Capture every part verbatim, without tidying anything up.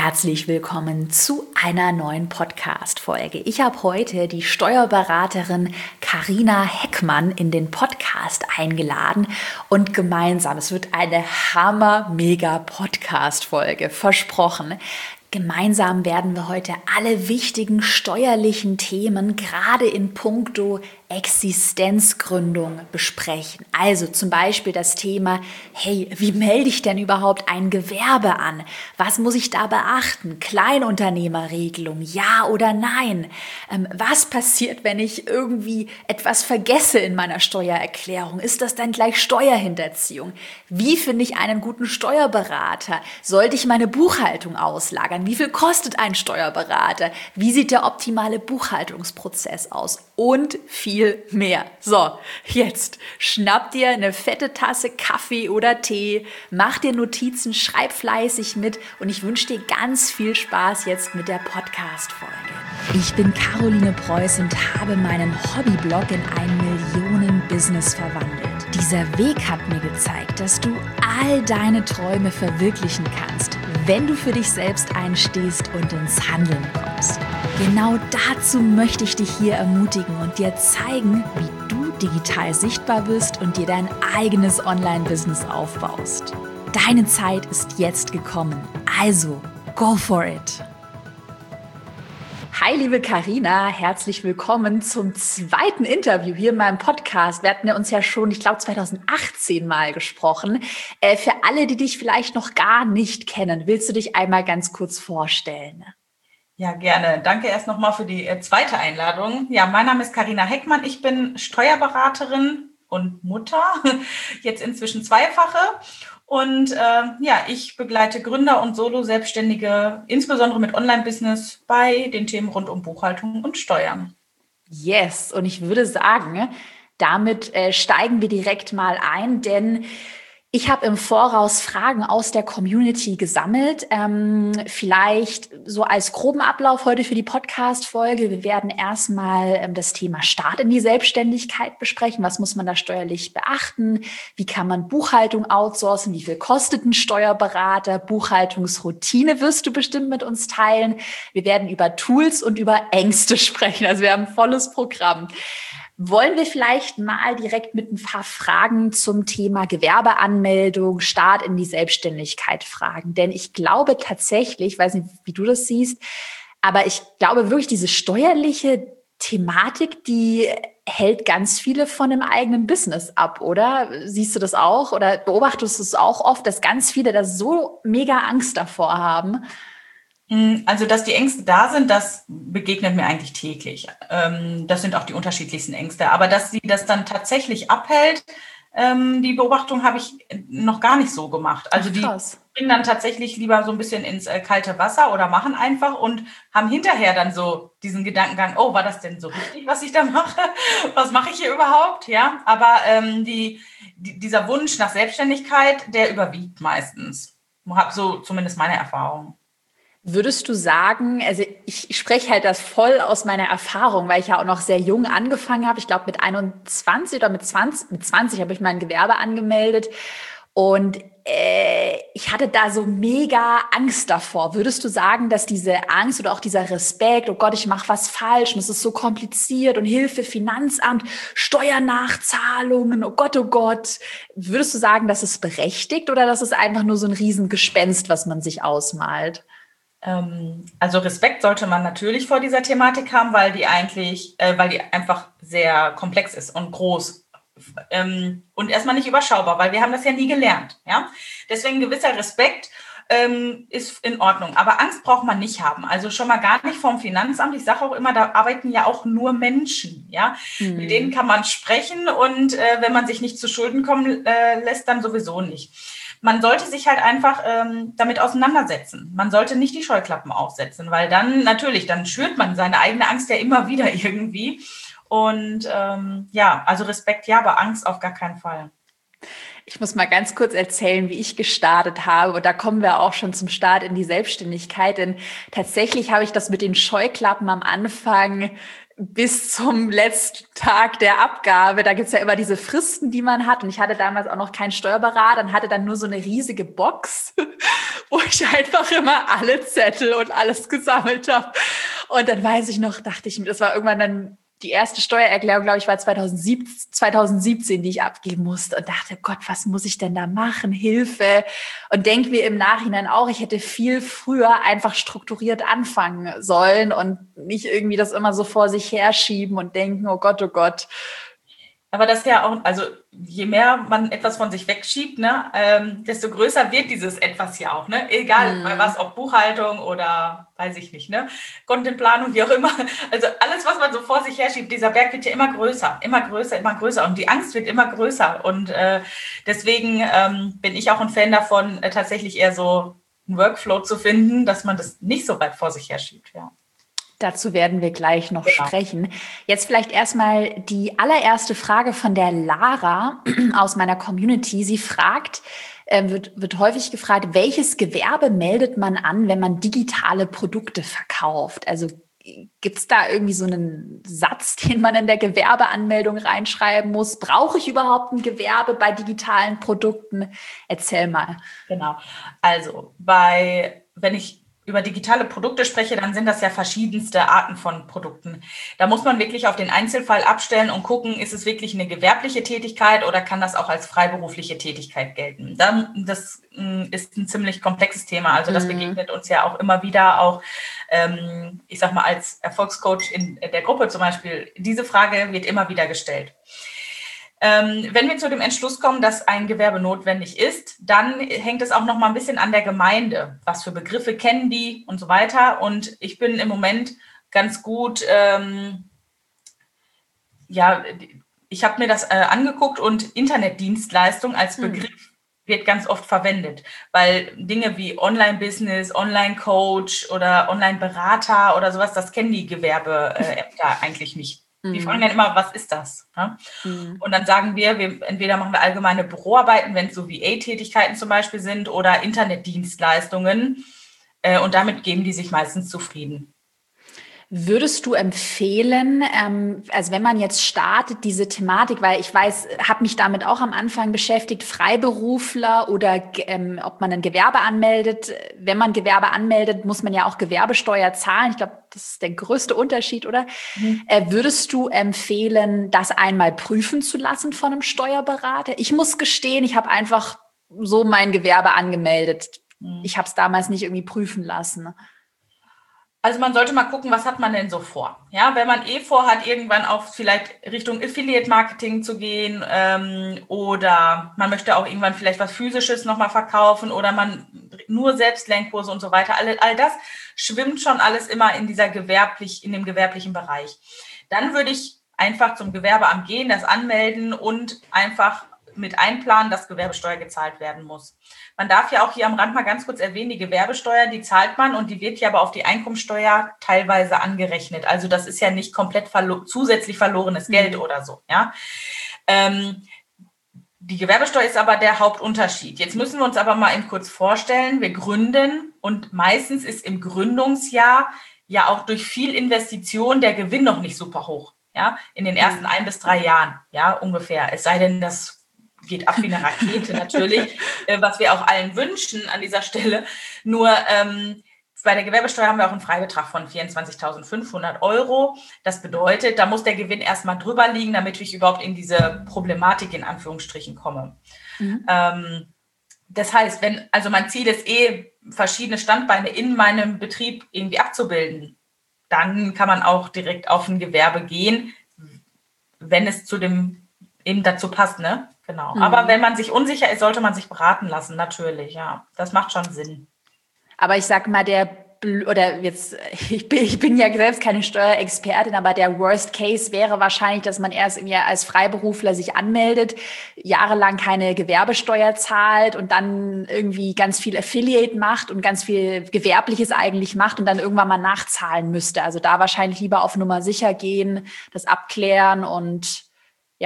Herzlich willkommen zu einer neuen Podcast-Folge. Ich habe heute die Steuerberaterin Carina Heckmann in den Podcast eingeladen und gemeinsam, es wird eine hammer-mega-Podcast-Folge, versprochen. Gemeinsam werden wir heute alle wichtigen steuerlichen Themen, gerade in puncto Existenzgründung, besprechen. Also zum Beispiel das Thema, hey, wie melde ich denn überhaupt ein Gewerbe an? Was muss ich da beachten? Kleinunternehmerregelung, ja oder nein? Ähm, was passiert, wenn ich irgendwie etwas vergesse in meiner Steuererklärung? Ist das dann gleich Steuerhinterziehung? Wie finde ich einen guten Steuerberater? Sollte ich meine Buchhaltung auslagern? Wie viel kostet ein Steuerberater? Wie sieht der optimale Buchhaltungsprozess aus? Und viel mehr. So, jetzt schnapp dir eine fette Tasse Kaffee oder Tee, mach dir Notizen, schreib fleißig mit und ich wünsche dir ganz viel Spaß jetzt mit der Podcast-Folge. Ich bin Caroline Preuß und habe meinen Hobbyblog in ein Millionen-Business verwandelt. Dieser Weg hat mir gezeigt, dass du all deine Träume verwirklichen kannst, wenn du für dich selbst einstehst und ins Handeln kommst. Genau dazu möchte ich dich hier ermutigen und dir zeigen, wie du digital sichtbar bist und dir dein eigenes Online-Business aufbaust. Deine Zeit ist jetzt gekommen, also go for it! Hi, liebe Carina, herzlich willkommen zum zweiten Interview hier in meinem Podcast. Wir hatten ja uns ja schon, ich glaube, zwanzig achtzehn mal gesprochen. Äh, für alle, die dich vielleicht noch gar nicht kennen, willst du dich einmal ganz kurz vorstellen? Ja, gerne. Danke erst nochmal für die äh, zweite Einladung. Ja, mein Name ist Carina Heckmann. Ich bin Steuerberaterin und Mutter, jetzt inzwischen zweifache. Und äh, ja, ich begleite Gründer und Solo-Selbstständige, insbesondere mit Online-Business, bei den Themen rund um Buchhaltung und Steuern. Yes, und ich würde sagen, damit äh, steigen wir direkt mal ein, denn ich habe im Voraus Fragen aus der Community gesammelt. Ähm, vielleicht so als groben Ablauf heute für die Podcast-Folge. Wir werden erstmal ähm, das Thema Start in die Selbstständigkeit besprechen. Was muss man da steuerlich beachten? Wie kann man Buchhaltung outsourcen? Wie viel kostet ein Steuerberater? Buchhaltungsroutine wirst du bestimmt mit uns teilen. Wir werden über Tools und über Ängste sprechen. Also wir haben ein volles Programm. Wollen wir vielleicht mal direkt mit ein paar Fragen zum Thema Gewerbeanmeldung, Start in die Selbstständigkeit fragen? Denn ich glaube tatsächlich, ich weiß nicht, wie du das siehst, aber ich glaube wirklich, diese steuerliche Thematik, die hält ganz viele von dem eigenen Business ab, oder? Siehst du das auch? Oder beobachtest du es auch oft, dass ganz viele da so mega Angst davor haben? Also, dass die Ängste da sind, das begegnet mir eigentlich täglich. Das sind auch die unterschiedlichsten Ängste. Aber dass sie das dann tatsächlich abhält, die Beobachtung habe ich noch gar nicht so gemacht. Also die bringen dann tatsächlich lieber so ein bisschen ins kalte Wasser oder machen einfach und haben hinterher dann so diesen Gedankengang, oh, war das denn so richtig, was ich da mache? Was mache ich hier überhaupt? Ja, aber ähm, die, die, dieser Wunsch nach Selbstständigkeit, der überwiegt meistens. Habe so zumindest meine Erfahrung. Würdest du sagen, also ich, ich spreche halt das voll aus meiner Erfahrung, weil ich ja auch noch sehr jung angefangen habe. Ich glaube mit einundzwanzig oder mit zwanzig, mit zwanzig habe ich mein Gewerbe angemeldet und äh, ich hatte da so mega Angst davor. Würdest du sagen, dass diese Angst oder auch dieser Respekt, oh Gott, ich mache was falsch und es ist so kompliziert und Hilfe, Finanzamt, Steuernachzahlungen, oh Gott, oh Gott. Würdest du sagen, das ist berechtigt oder das ist einfach nur so ein Riesengespenst, was man sich ausmalt? Also Respekt sollte man natürlich vor dieser Thematik haben, weil die eigentlich, äh, weil die einfach sehr komplex ist und groß ähm, und erstmal nicht überschaubar, weil wir haben das ja nie gelernt. Ja? Deswegen gewisser Respekt ähm, ist in Ordnung, aber Angst braucht man nicht haben. Also schon mal gar nicht vom Finanzamt. Ich sage auch immer, da arbeiten ja auch nur Menschen. Ja, mhm. Mit denen kann man sprechen und äh, wenn man sich nicht zu Schulden kommen äh, lässt, dann sowieso nicht. Man sollte sich halt einfach ähm, damit auseinandersetzen. Man sollte nicht die Scheuklappen aufsetzen, weil dann natürlich, dann schürt man seine eigene Angst ja immer wieder irgendwie. Und ähm, ja, also Respekt ja, aber Angst auf gar keinen Fall. Ich muss mal ganz kurz erzählen, wie ich gestartet habe. Und da kommen wir auch schon zum Start in die Selbstständigkeit. Denn tatsächlich habe ich das mit den Scheuklappen am Anfang bis zum letzten Tag der Abgabe. Da gibt's ja immer diese Fristen, die man hat. Und ich hatte damals auch noch keinen Steuerberater und hatte dann nur so eine riesige Box, wo ich einfach immer alle Zettel und alles gesammelt habe. Und dann weiß ich noch, dachte ich mir, das war irgendwann dann die erste Steuererklärung, glaube ich, war zweitausendsiebzehn, die ich abgeben musste und dachte, Gott, was muss ich denn da machen? Hilfe. Und denke mir im Nachhinein auch, ich hätte viel früher einfach strukturiert anfangen sollen und nicht irgendwie das immer so vor sich herschieben und denken, oh Gott, oh Gott. Aber das ist ja auch, also je mehr man etwas von sich wegschiebt, ne, ähm, desto größer wird dieses Etwas ja auch, ne? Egal mm. bei was, ob Buchhaltung oder weiß ich nicht, ne? Contentplanung, wie auch immer. Also alles, was man so vor sich herschiebt, dieser Berg wird ja immer größer, immer größer, immer größer. Und die Angst wird immer größer. Und äh, deswegen ähm, bin ich auch ein Fan davon, äh, tatsächlich eher so einen Workflow zu finden, dass man das nicht so weit vor sich herschiebt, ja. Dazu werden wir gleich noch genau. sprechen. Jetzt vielleicht erstmal die allererste Frage von der Lara aus meiner Community. Sie fragt, äh, wird, wird häufig gefragt, welches Gewerbe meldet man an, wenn man digitale Produkte verkauft? Also gibt es da irgendwie so einen Satz, den man in der Gewerbeanmeldung reinschreiben muss? Brauche ich überhaupt ein Gewerbe bei digitalen Produkten? Erzähl mal. Genau. Also bei, wenn ich über digitale Produkte spreche, dann sind das ja verschiedenste Arten von Produkten. Da muss man wirklich auf den Einzelfall abstellen und gucken, ist es wirklich eine gewerbliche Tätigkeit oder kann das auch als freiberufliche Tätigkeit gelten? Dann, das ist ein ziemlich komplexes Thema. Also das mhm. begegnet uns ja auch immer wieder, auch ähm, ich sag mal als Erfolgscoach in der Gruppe zum Beispiel. Diese Frage wird immer wieder gestellt. Ähm, wenn wir zu dem Entschluss kommen, dass ein Gewerbe notwendig ist, dann hängt es auch noch mal ein bisschen an der Gemeinde. Was für Begriffe kennen die und so weiter. Und ich bin im Moment ganz gut, ähm, ja, ich habe mir das äh, angeguckt und Internetdienstleistung als Begriff hm. wird ganz oft verwendet, weil Dinge wie Online-Business, Online-Coach oder Online-Berater oder sowas, das kennen die Gewerbeämter eigentlich nicht. Die fragen dann immer, was ist das? Ja? Mhm. Und dann sagen wir, wir, entweder machen wir allgemeine Büroarbeiten, wenn es so V A-Tätigkeiten zum Beispiel sind, oder Internetdienstleistungen. Äh, und damit geben die sich meistens zufrieden. Würdest du empfehlen, ähm, also wenn man jetzt startet, diese Thematik, weil ich weiß, habe mich damit auch am Anfang beschäftigt, Freiberufler oder ähm, ob man ein Gewerbe anmeldet. Wenn man Gewerbe anmeldet, muss man ja auch Gewerbesteuer zahlen. Ich glaube, das ist der größte Unterschied, oder? Mhm. Äh, würdest du empfehlen, das einmal prüfen zu lassen von einem Steuerberater? Ich muss gestehen, ich habe einfach so mein Gewerbe angemeldet. Mhm. Ich habe es damals nicht irgendwie prüfen lassen. Also man sollte mal gucken, was hat man denn so vor? Ja, wenn man eh vorhat, irgendwann auch vielleicht Richtung Affiliate-Marketing zu gehen ähm, oder man möchte auch irgendwann vielleicht was Physisches nochmal verkaufen oder man nur Selbstlernkurse und so weiter. All, all das schwimmt schon alles immer in dieser gewerblich, in dem gewerblichen Bereich. Dann würde ich einfach zum Gewerbeamt gehen, das anmelden und einfach mit einplanen, dass Gewerbesteuer gezahlt werden muss. Man darf ja auch hier am Rand mal ganz kurz erwähnen, die Gewerbesteuer, die zahlt man und die wird ja aber auf die Einkommensteuer teilweise angerechnet. Also das ist ja nicht komplett verlo- zusätzlich verlorenes Geld mhm. oder so. Ja. Ähm, die Gewerbesteuer ist aber der Hauptunterschied. Jetzt müssen wir uns aber mal eben kurz vorstellen, wir gründen und meistens ist im Gründungsjahr ja auch durch viel Investition der Gewinn noch nicht super hoch. Ja, in den ersten mhm. ein bis drei Jahren, ja, ungefähr. Es sei denn, das geht ab wie eine Rakete natürlich, äh, was wir auch allen wünschen an dieser Stelle. Nur ähm, bei der Gewerbesteuer haben wir auch einen Freibetrag von vierundzwanzigtausendfünfhundert Euro. Das bedeutet, da muss der Gewinn erstmal drüber liegen, damit ich überhaupt in diese Problematik in Anführungsstrichen komme. Mhm. Ähm, das heißt, wenn, also mein Ziel ist eh, verschiedene Standbeine in meinem Betrieb irgendwie abzubilden, dann kann man auch direkt auf ein Gewerbe gehen, wenn es zu dem eben dazu passt, ne? Genau. Mhm. Aber wenn man sich unsicher ist, sollte man sich beraten lassen, natürlich, ja. Das macht schon Sinn. Aber ich sag mal, der, oder jetzt, ich bin, ich bin ja selbst keine Steuerexpertin, aber der Worst Case wäre wahrscheinlich, dass man erst irgendwie als Freiberufler sich anmeldet, jahrelang keine Gewerbesteuer zahlt und dann irgendwie ganz viel Affiliate macht und ganz viel Gewerbliches eigentlich macht und dann irgendwann mal nachzahlen müsste. Also da wahrscheinlich lieber auf Nummer sicher gehen, das abklären und ja. Also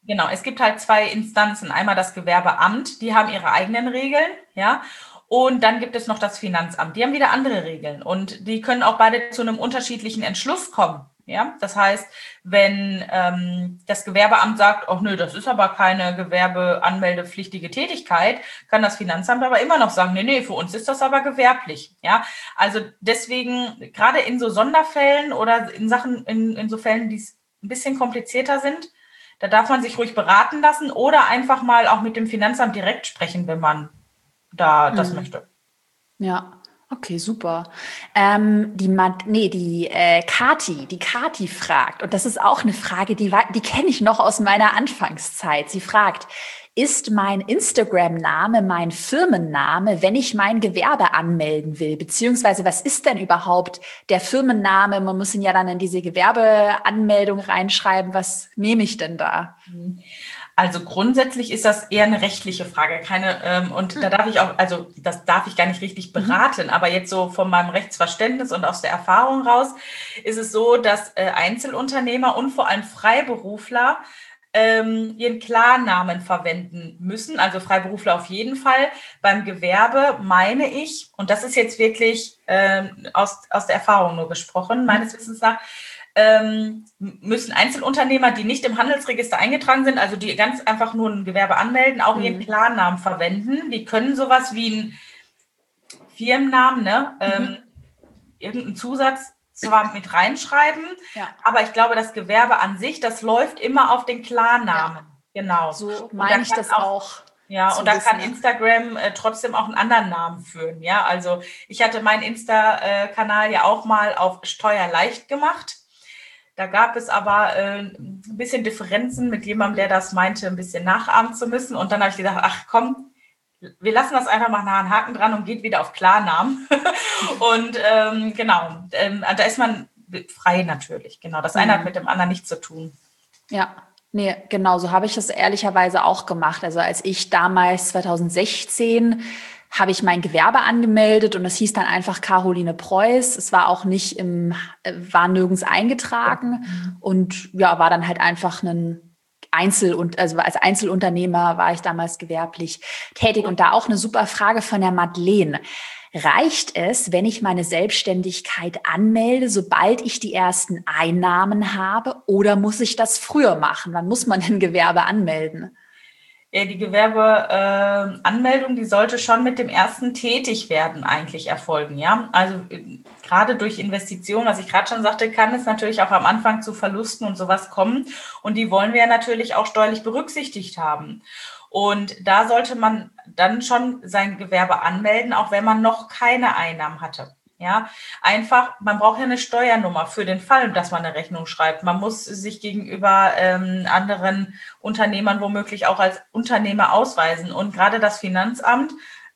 Genau, es gibt halt zwei Instanzen. Einmal das Gewerbeamt, die haben ihre eigenen Regeln, ja. Und dann gibt es noch das Finanzamt, die haben wieder andere Regeln. Und die können auch beide zu einem unterschiedlichen Entschluss kommen. Ja, das heißt, wenn ähm, das Gewerbeamt sagt, oh nö, das ist aber keine gewerbeanmeldepflichtige Tätigkeit, kann das Finanzamt aber immer noch sagen, nee, nee, für uns ist das aber gewerblich. Ja, also deswegen, gerade in so Sonderfällen oder in Sachen, in, in so Fällen, die ein bisschen komplizierter sind, da darf man sich ruhig beraten lassen oder einfach mal auch mit dem Finanzamt direkt sprechen, wenn man da das Mhm. möchte. Ja, okay, super. Ähm, die Mad nee, die äh, Kati, die Kati fragt, und das ist auch eine Frage, die, war- die kenne ich noch aus meiner Anfangszeit. Sie fragt, ist mein Instagram-Name mein Firmenname, wenn ich mein Gewerbe anmelden will? Beziehungsweise, was ist denn überhaupt der Firmenname? Man muss ihn ja dann in diese Gewerbeanmeldung reinschreiben. Was nehme ich denn da? Also grundsätzlich ist das eher eine rechtliche Frage, keine, ähm, und da darf ich auch, also das darf ich gar nicht richtig Mhm. beraten, aber jetzt so von meinem Rechtsverständnis und aus der Erfahrung raus ist es so, dass äh, Einzelunternehmer und vor allem Freiberufler ähm, ihren Klarnamen verwenden müssen, also Freiberufler auf jeden Fall. Beim Gewerbe meine ich, und das ist jetzt wirklich ähm, aus, aus der Erfahrung nur gesprochen, Mhm. meines Wissens nach, ähm, müssen Einzelunternehmer, die nicht im Handelsregister eingetragen sind, also die ganz einfach nur ein Gewerbe anmelden, auch ihren Mhm. Klarnamen verwenden. Die können sowas wie einen Firmennamen, ne, ähm, Mhm. irgendeinen Zusatz zwar mit reinschreiben, Ja, aber ich glaube, das Gewerbe an sich, das läuft immer auf den ja, Klarnamen. Genau. so Und da meine ich kann das auch auch ja, und zu da kann wissen. Instagram äh, trotzdem auch einen anderen Namen führen. Ja, also ich hatte meinen Insta-Kanal ja auch mal auf Steuerleicht gemacht. Da gab es aber äh, ein bisschen Differenzen mit jemandem, der das meinte, ein bisschen nachahmen zu müssen. Und dann habe ich gedacht, ach komm, wir lassen das einfach mal nach einen Haken dran und geht wieder auf Klarnamen. Und ähm, genau, ähm, da ist man frei natürlich. Genau, das eine hat Hm. mit dem anderen nichts zu tun. Ja, nee, genau, so habe ich es ehrlicherweise auch gemacht. Also als ich damals zwanzig sechzehn habe ich mein Gewerbe angemeldet und es hieß dann einfach Caroline Preuß. Es war auch nicht im, äh, war nirgends eingetragen und ja, war dann halt einfach ein Einzel- und also als Einzelunternehmer war ich damals gewerblich tätig und da auch eine super Frage von der Madeleine. Reicht es, wenn ich meine Selbstständigkeit anmelde, sobald ich die ersten Einnahmen habe, oder muss ich das früher machen? Wann muss man denn Gewerbe anmelden? Ja, die Gewerbeanmeldung, die sollte schon mit dem ersten Tätigwerden eigentlich erfolgen, ja. Also äh, gerade durch Investitionen, was ich gerade schon sagte, kann es natürlich auch am Anfang zu Verlusten und sowas kommen. Und die wollen wir ja natürlich auch steuerlich berücksichtigt haben. Und da sollte man dann schon sein Gewerbe anmelden, auch wenn man noch keine Einnahmen hatte. Ja, einfach, man braucht ja eine Steuernummer für den Fall, dass man eine Rechnung schreibt. Man muss sich gegenüber ähm, anderen Unternehmern womöglich auch als Unternehmer ausweisen. Und gerade das Finanzamt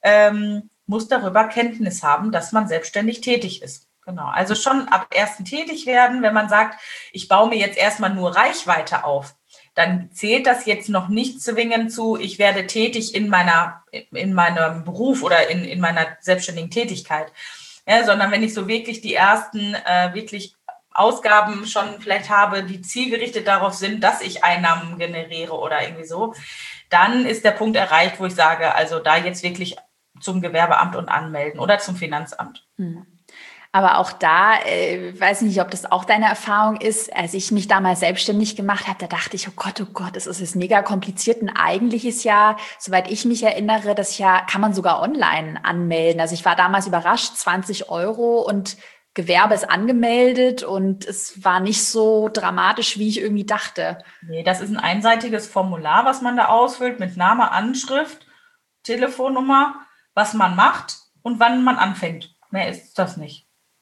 ähm, muss darüber Kenntnis haben, dass man selbstständig tätig ist. Genau. Also schon ab ersten tätig werden, wenn man sagt, ich baue mir jetzt erstmal nur Reichweite auf, dann zählt das jetzt noch nicht zwingend zu, ich werde tätig in meiner, in meinem Beruf oder in, in meiner selbstständigen Tätigkeit. Ja, sondern wenn ich so wirklich die ersten äh, wirklich Ausgaben schon vielleicht habe, die zielgerichtet darauf sind, dass ich Einnahmen generiere oder irgendwie so, dann ist der Punkt erreicht, wo ich sage, also da jetzt wirklich zum Gewerbeamt und anmelden oder zum Finanzamt. Hm. Aber auch da, äh, weiß nicht, ob das auch deine Erfahrung ist. Als ich mich damals selbstständig gemacht habe, da dachte ich, oh Gott, oh Gott, das ist jetzt mega kompliziert. Und eigentlich ist ja, soweit ich mich erinnere, das ja, kann man sogar online anmelden. Also ich war damals überrascht, zwanzig Euro und Gewerbe ist angemeldet und es war nicht so dramatisch, wie ich irgendwie dachte. Nee, das ist ein einseitiges Formular, was man da ausfüllt mit Name, Anschrift, Telefonnummer, was man macht und wann man anfängt. Mehr ist das nicht.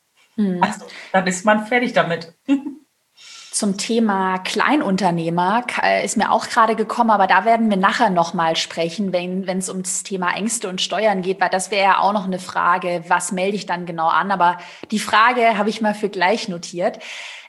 Hm. Also, dann ist man fertig damit. Zum Thema Kleinunternehmer äh, ist mir auch gerade gekommen, aber da werden wir nachher nochmal sprechen, wenn wenn es um das Thema Ängste und Steuern geht, weil das wäre ja auch noch eine Frage, was melde ich dann genau an? Aber die Frage habe ich mal für gleich notiert.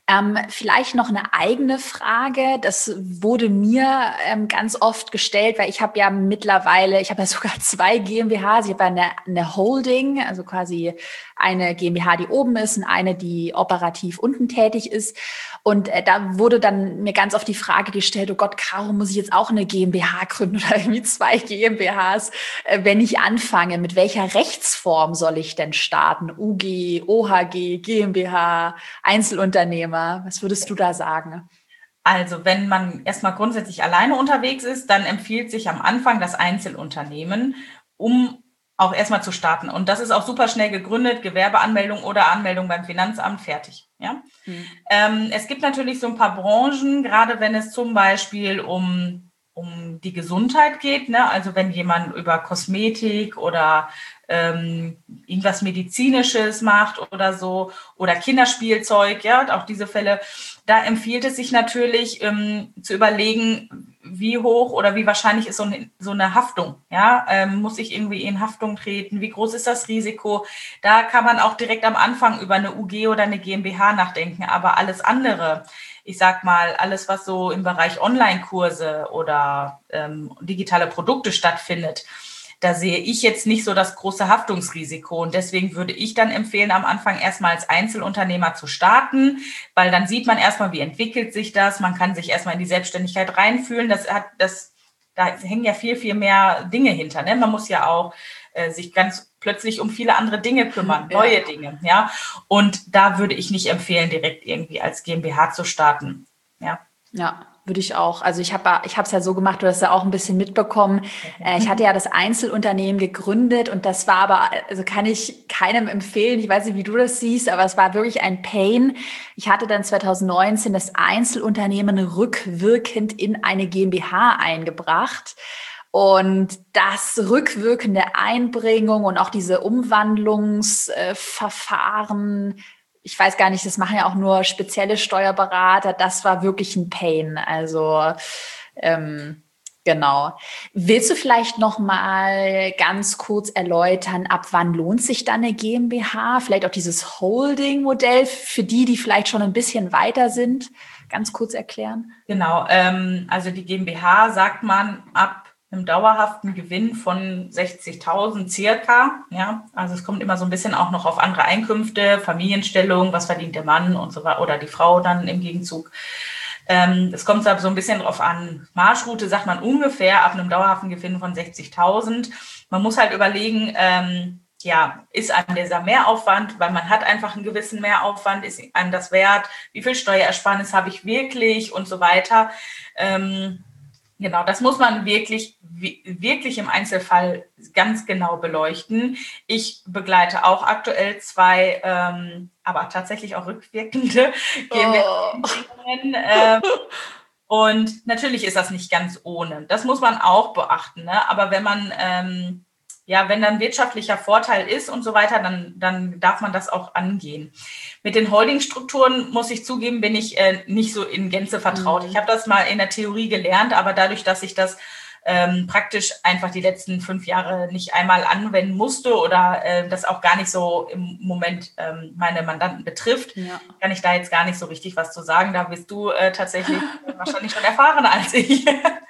Ähm, vielleicht noch eine eigene Frage. Das wurde mir ähm, ganz oft gestellt, weil ich habe ja mittlerweile, ich habe ja sogar zwei GmbHs. Ich habe ja eine, eine Holding, also quasi eine GmbH, die oben ist und eine, die operativ unten tätig ist. Und äh, da wurde dann mir ganz oft die Frage gestellt, oh Gott, Caro, muss ich jetzt auch eine GmbH gründen oder irgendwie zwei GmbHs, äh, wenn ich anfange? Mit welcher Rechtsform soll ich denn starten? U G, O H G, GmbH, Einzelunternehmer? Was würdest du da sagen? Also wenn man erstmal grundsätzlich alleine unterwegs ist, dann empfiehlt sich am Anfang das Einzelunternehmen, um auch erstmal zu starten. Und das ist auch super schnell gegründet, Gewerbeanmeldung oder Anmeldung beim Finanzamt, fertig. Ja? Mhm. Ähm, es gibt natürlich so ein paar Branchen, gerade wenn es zum Beispiel um, um die Gesundheit geht, ne? Also wenn jemand über Kosmetik oder ähm, irgendwas Medizinisches macht oder so, oder Kinderspielzeug, ja, auch diese Fälle, da empfiehlt es sich natürlich ähm, zu überlegen, wie hoch oder wie wahrscheinlich ist so eine, so eine Haftung, ja, ähm, muss ich irgendwie in Haftung treten, wie groß ist das Risiko? Da kann man auch direkt am Anfang über eine U G oder eine GmbH nachdenken, aber alles andere, ich sag mal, alles, was so im Bereich Online-Kurse oder ähm, digitale Produkte stattfindet, da sehe ich jetzt nicht so das große Haftungsrisiko. Und deswegen würde ich dann empfehlen, am Anfang erstmal als Einzelunternehmer zu starten, weil dann sieht man erstmal, wie entwickelt sich das. Man kann sich erstmal in die Selbstständigkeit reinfühlen. Das hat, das, da hängen ja viel, viel mehr Dinge hinter. Ne? Man muss ja auch äh, sich ganz plötzlich um viele andere Dinge kümmern, ja. Neue Dinge. Ja. Und da würde ich nicht empfehlen, direkt irgendwie als GmbH zu starten. Ja. Ja. Würde ich auch. Also ich habe ich habe es ja so gemacht, du hast ja auch ein bisschen mitbekommen. Äh, ich hatte ja das Einzelunternehmen gegründet und das war aber, also kann ich keinem empfehlen. Ich weiß nicht, wie du das siehst, aber es war wirklich ein Pain. Ich hatte dann zwanzig neunzehn das Einzelunternehmen rückwirkend in eine GmbH eingebracht. Und das rückwirkende Einbringung und auch diese Umwandlungsverfahren, ich weiß gar nicht, das machen ja auch nur spezielle Steuerberater. Das war wirklich ein Pain. Also ähm, genau. Willst du vielleicht noch mal ganz kurz erläutern, ab wann lohnt sich dann eine GmbH? Vielleicht auch dieses Holding-Modell für die, die vielleicht schon ein bisschen weiter sind. Ganz kurz erklären. Genau. Ähm, also die GmbH sagt man ab einem dauerhaften Gewinn von sechzigtausend circa, ja, also es kommt immer so ein bisschen auch noch auf andere Einkünfte, Familienstellung, was verdient der Mann und so weiter oder die Frau dann im Gegenzug. Ähm, es kommt so ein bisschen drauf an. Marschroute sagt man ungefähr ab einem dauerhaften Gewinn von sechzigtausend. Man muss halt überlegen, ähm, ja, ist einem dieser Mehraufwand, weil man hat einfach einen gewissen Mehraufwand, ist einem das wert, wie viel Steuerersparnis habe ich wirklich und so weiter. Ähm, Genau, das muss man wirklich, wirklich im Einzelfall ganz genau beleuchten. Ich begleite auch aktuell zwei, ähm, aber tatsächlich auch rückwirkende GmbH. Oh. Ähm, und natürlich ist das nicht ganz ohne. Das muss man auch beachten. Ne? Aber wenn man ähm, ja, wenn dann wirtschaftlicher Vorteil ist und so weiter, dann, dann darf man das auch angehen. Mit den Holdingstrukturen, muss ich zugeben, bin ich äh, nicht so in Gänze vertraut. Mhm. Ich habe das mal in der Theorie gelernt, aber dadurch, dass ich das ähm, praktisch einfach die letzten fünf Jahre nicht einmal anwenden musste oder äh, das auch gar nicht so im Moment ähm, meine Mandanten betrifft, ja. kann ich da jetzt gar nicht so richtig was zu sagen. Da bist du äh, tatsächlich wahrscheinlich schon erfahrener als ich.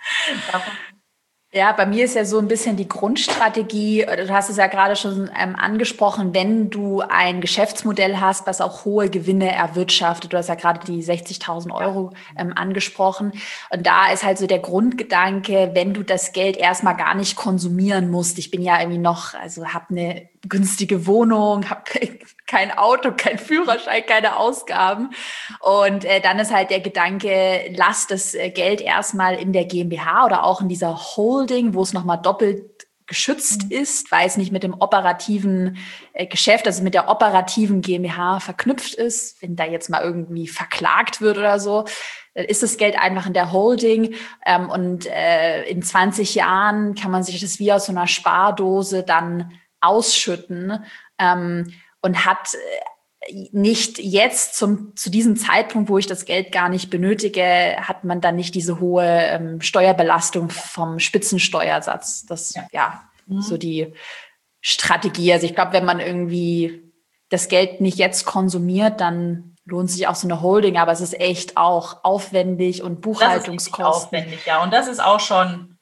Ja, bei mir ist ja so ein bisschen die Grundstrategie, du hast es ja gerade schon ähm, angesprochen, wenn du ein Geschäftsmodell hast, was auch hohe Gewinne erwirtschaftet, du hast ja gerade die sechzigtausend Euro ähm, angesprochen und da ist halt so der Grundgedanke, wenn du das Geld erstmal gar nicht konsumieren musst, ich bin ja irgendwie noch, also habe eine günstige Wohnung, habe kein Auto, kein Führerschein, keine Ausgaben. Und äh, dann ist halt der Gedanke, lass das äh, Geld erstmal in der GmbH oder auch in dieser Holding, wo es nochmal doppelt geschützt mhm. ist, weil es nicht mit dem operativen äh, Geschäft, also mit der operativen GmbH verknüpft ist. Wenn da jetzt mal irgendwie verklagt wird oder so, dann ist das Geld einfach in der Holding. Ähm, und äh, in zwanzig Jahren kann man sich das wie aus so einer Spardose dann ausschütten. Ähm, und hat nicht jetzt zum, zu diesem Zeitpunkt, wo ich das Geld gar nicht benötige, hat man dann nicht diese hohe ähm, Steuerbelastung vom Spitzensteuersatz. Das ja, ja mhm. so die Strategie. Also ich glaube, wenn man irgendwie das Geld nicht jetzt konsumiert, dann lohnt sich auch so eine Holding, aber es ist echt auch aufwendig und Buchhaltungskosten. Das ist aufwendig, ja. Und das ist auch schon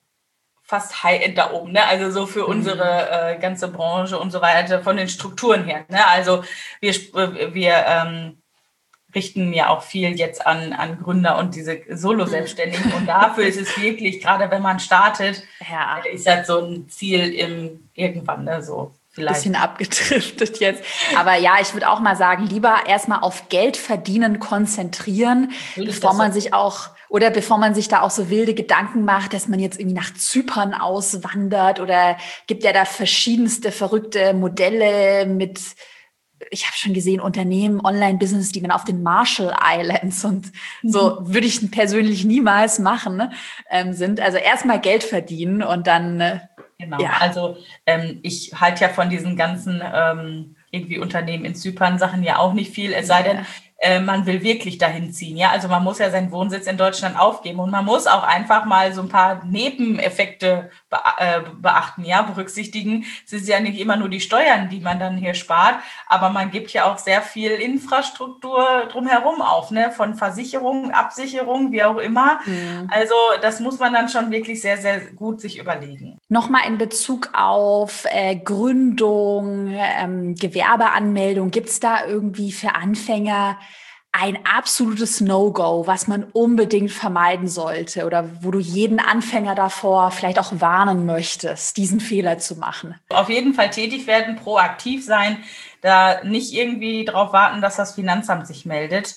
fast High-End da oben, ne? Also so für mhm. unsere äh, ganze Branche und so weiter, von den Strukturen her. Ne? Also wir, wir ähm, richten ja auch viel jetzt an, an Gründer und diese Solo-Selbstständigen. Und dafür ist es wirklich, gerade wenn man startet, ja. ist das so ein Ziel im irgendwann, ne? So. Vielleicht. Bisschen abgedriftet jetzt. Aber ja, ich würde auch mal sagen, lieber erstmal auf Geld verdienen konzentrieren, Natürlich bevor man so. sich auch, oder bevor man sich da auch so wilde Gedanken macht, dass man jetzt irgendwie nach Zypern auswandert, oder gibt ja da verschiedenste verrückte Modelle mit, ich habe schon gesehen, Unternehmen, Online-Business, die dann auf den Marshall Islands und so mhm. würde ich persönlich niemals machen, ne, ähm, sind. Also erstmal Geld verdienen und dann äh, Genau, ja. also ähm, ich halte ja von diesen ganzen ähm, irgendwie Unternehmen in Zypern Sachen ja auch nicht viel, es sei denn, äh, man will wirklich dahin ziehen. Ja, also man muss ja seinen Wohnsitz in Deutschland aufgeben und man muss auch einfach mal so ein paar Nebeneffekte be äh, beachten, ja, berücksichtigen. Es ist ja nicht immer nur die Steuern, die man dann hier spart, aber man gibt ja auch sehr viel Infrastruktur drumherum auf, ne, von Versicherung, Absicherung, wie auch immer. Mhm. Also das muss man dann schon wirklich sehr, sehr gut sich überlegen. Nochmal in Bezug auf äh, Gründung, ähm, Gewerbeanmeldung, gibt es da irgendwie für Anfänger ein absolutes No-Go, was man unbedingt vermeiden sollte oder wo du jeden Anfänger davor vielleicht auch warnen möchtest, diesen Fehler zu machen? Auf jeden Fall tätig werden, proaktiv sein, da nicht irgendwie darauf warten, dass das Finanzamt sich meldet.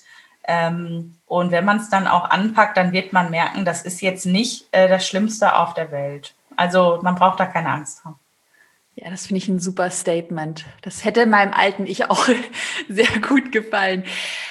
Ähm, und wenn man es dann auch anpackt, dann wird man merken, das ist jetzt nicht äh, das Schlimmste auf der Welt. Also man braucht da keine Angst haben. Ja, das finde ich ein super Statement. Das hätte meinem alten Ich auch sehr gut gefallen.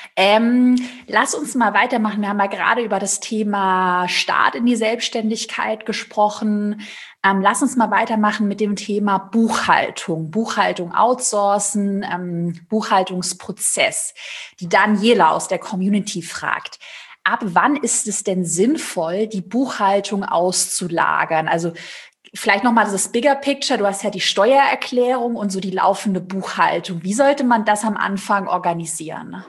Ähm, lass uns mal weitermachen. Wir haben ja gerade über das Thema Start in die Selbstständigkeit gesprochen. Ähm, lass uns mal weitermachen mit dem Thema Buchhaltung. Buchhaltung outsourcen, ähm, Buchhaltungsprozess. Die Daniela aus der Community fragt: Ab wann ist es denn sinnvoll, die Buchhaltung auszulagern? Also vielleicht nochmal das Bigger Picture. Du hast ja die Steuererklärung und so die laufende Buchhaltung. Wie sollte man das am Anfang organisieren?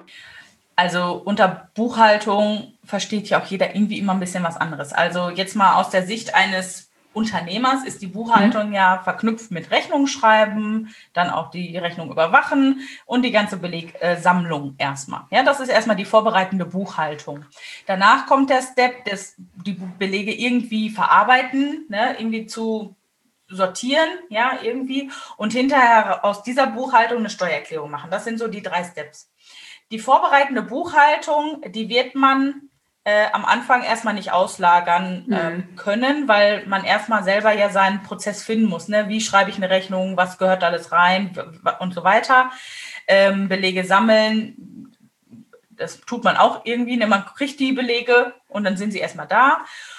Also unter Buchhaltung versteht ja auch jeder irgendwie immer ein bisschen was anderes. Also jetzt mal aus der Sicht eines Unternehmers ist die Buchhaltung mhm. ja verknüpft mit Rechnung schreiben, dann auch die Rechnung überwachen und die ganze Belegsammlung äh, erstmal. Ja, das ist erstmal die vorbereitende Buchhaltung. Danach kommt der Step, des, die Belege irgendwie verarbeiten, ne, irgendwie zu sortieren, ja, irgendwie, und hinterher aus dieser Buchhaltung eine Steuererklärung machen. Das sind so die drei Steps. Die vorbereitende Buchhaltung, die wird man äh, am Anfang erstmal nicht auslagern äh, mhm. können, weil man erstmal selber ja seinen Prozess finden muss. Ne? Wie schreibe ich eine Rechnung, was gehört alles rein und so weiter. Ähm, Belege sammeln, das tut man auch irgendwie. Ne? Man kriegt die Belege und dann sind sie erstmal da.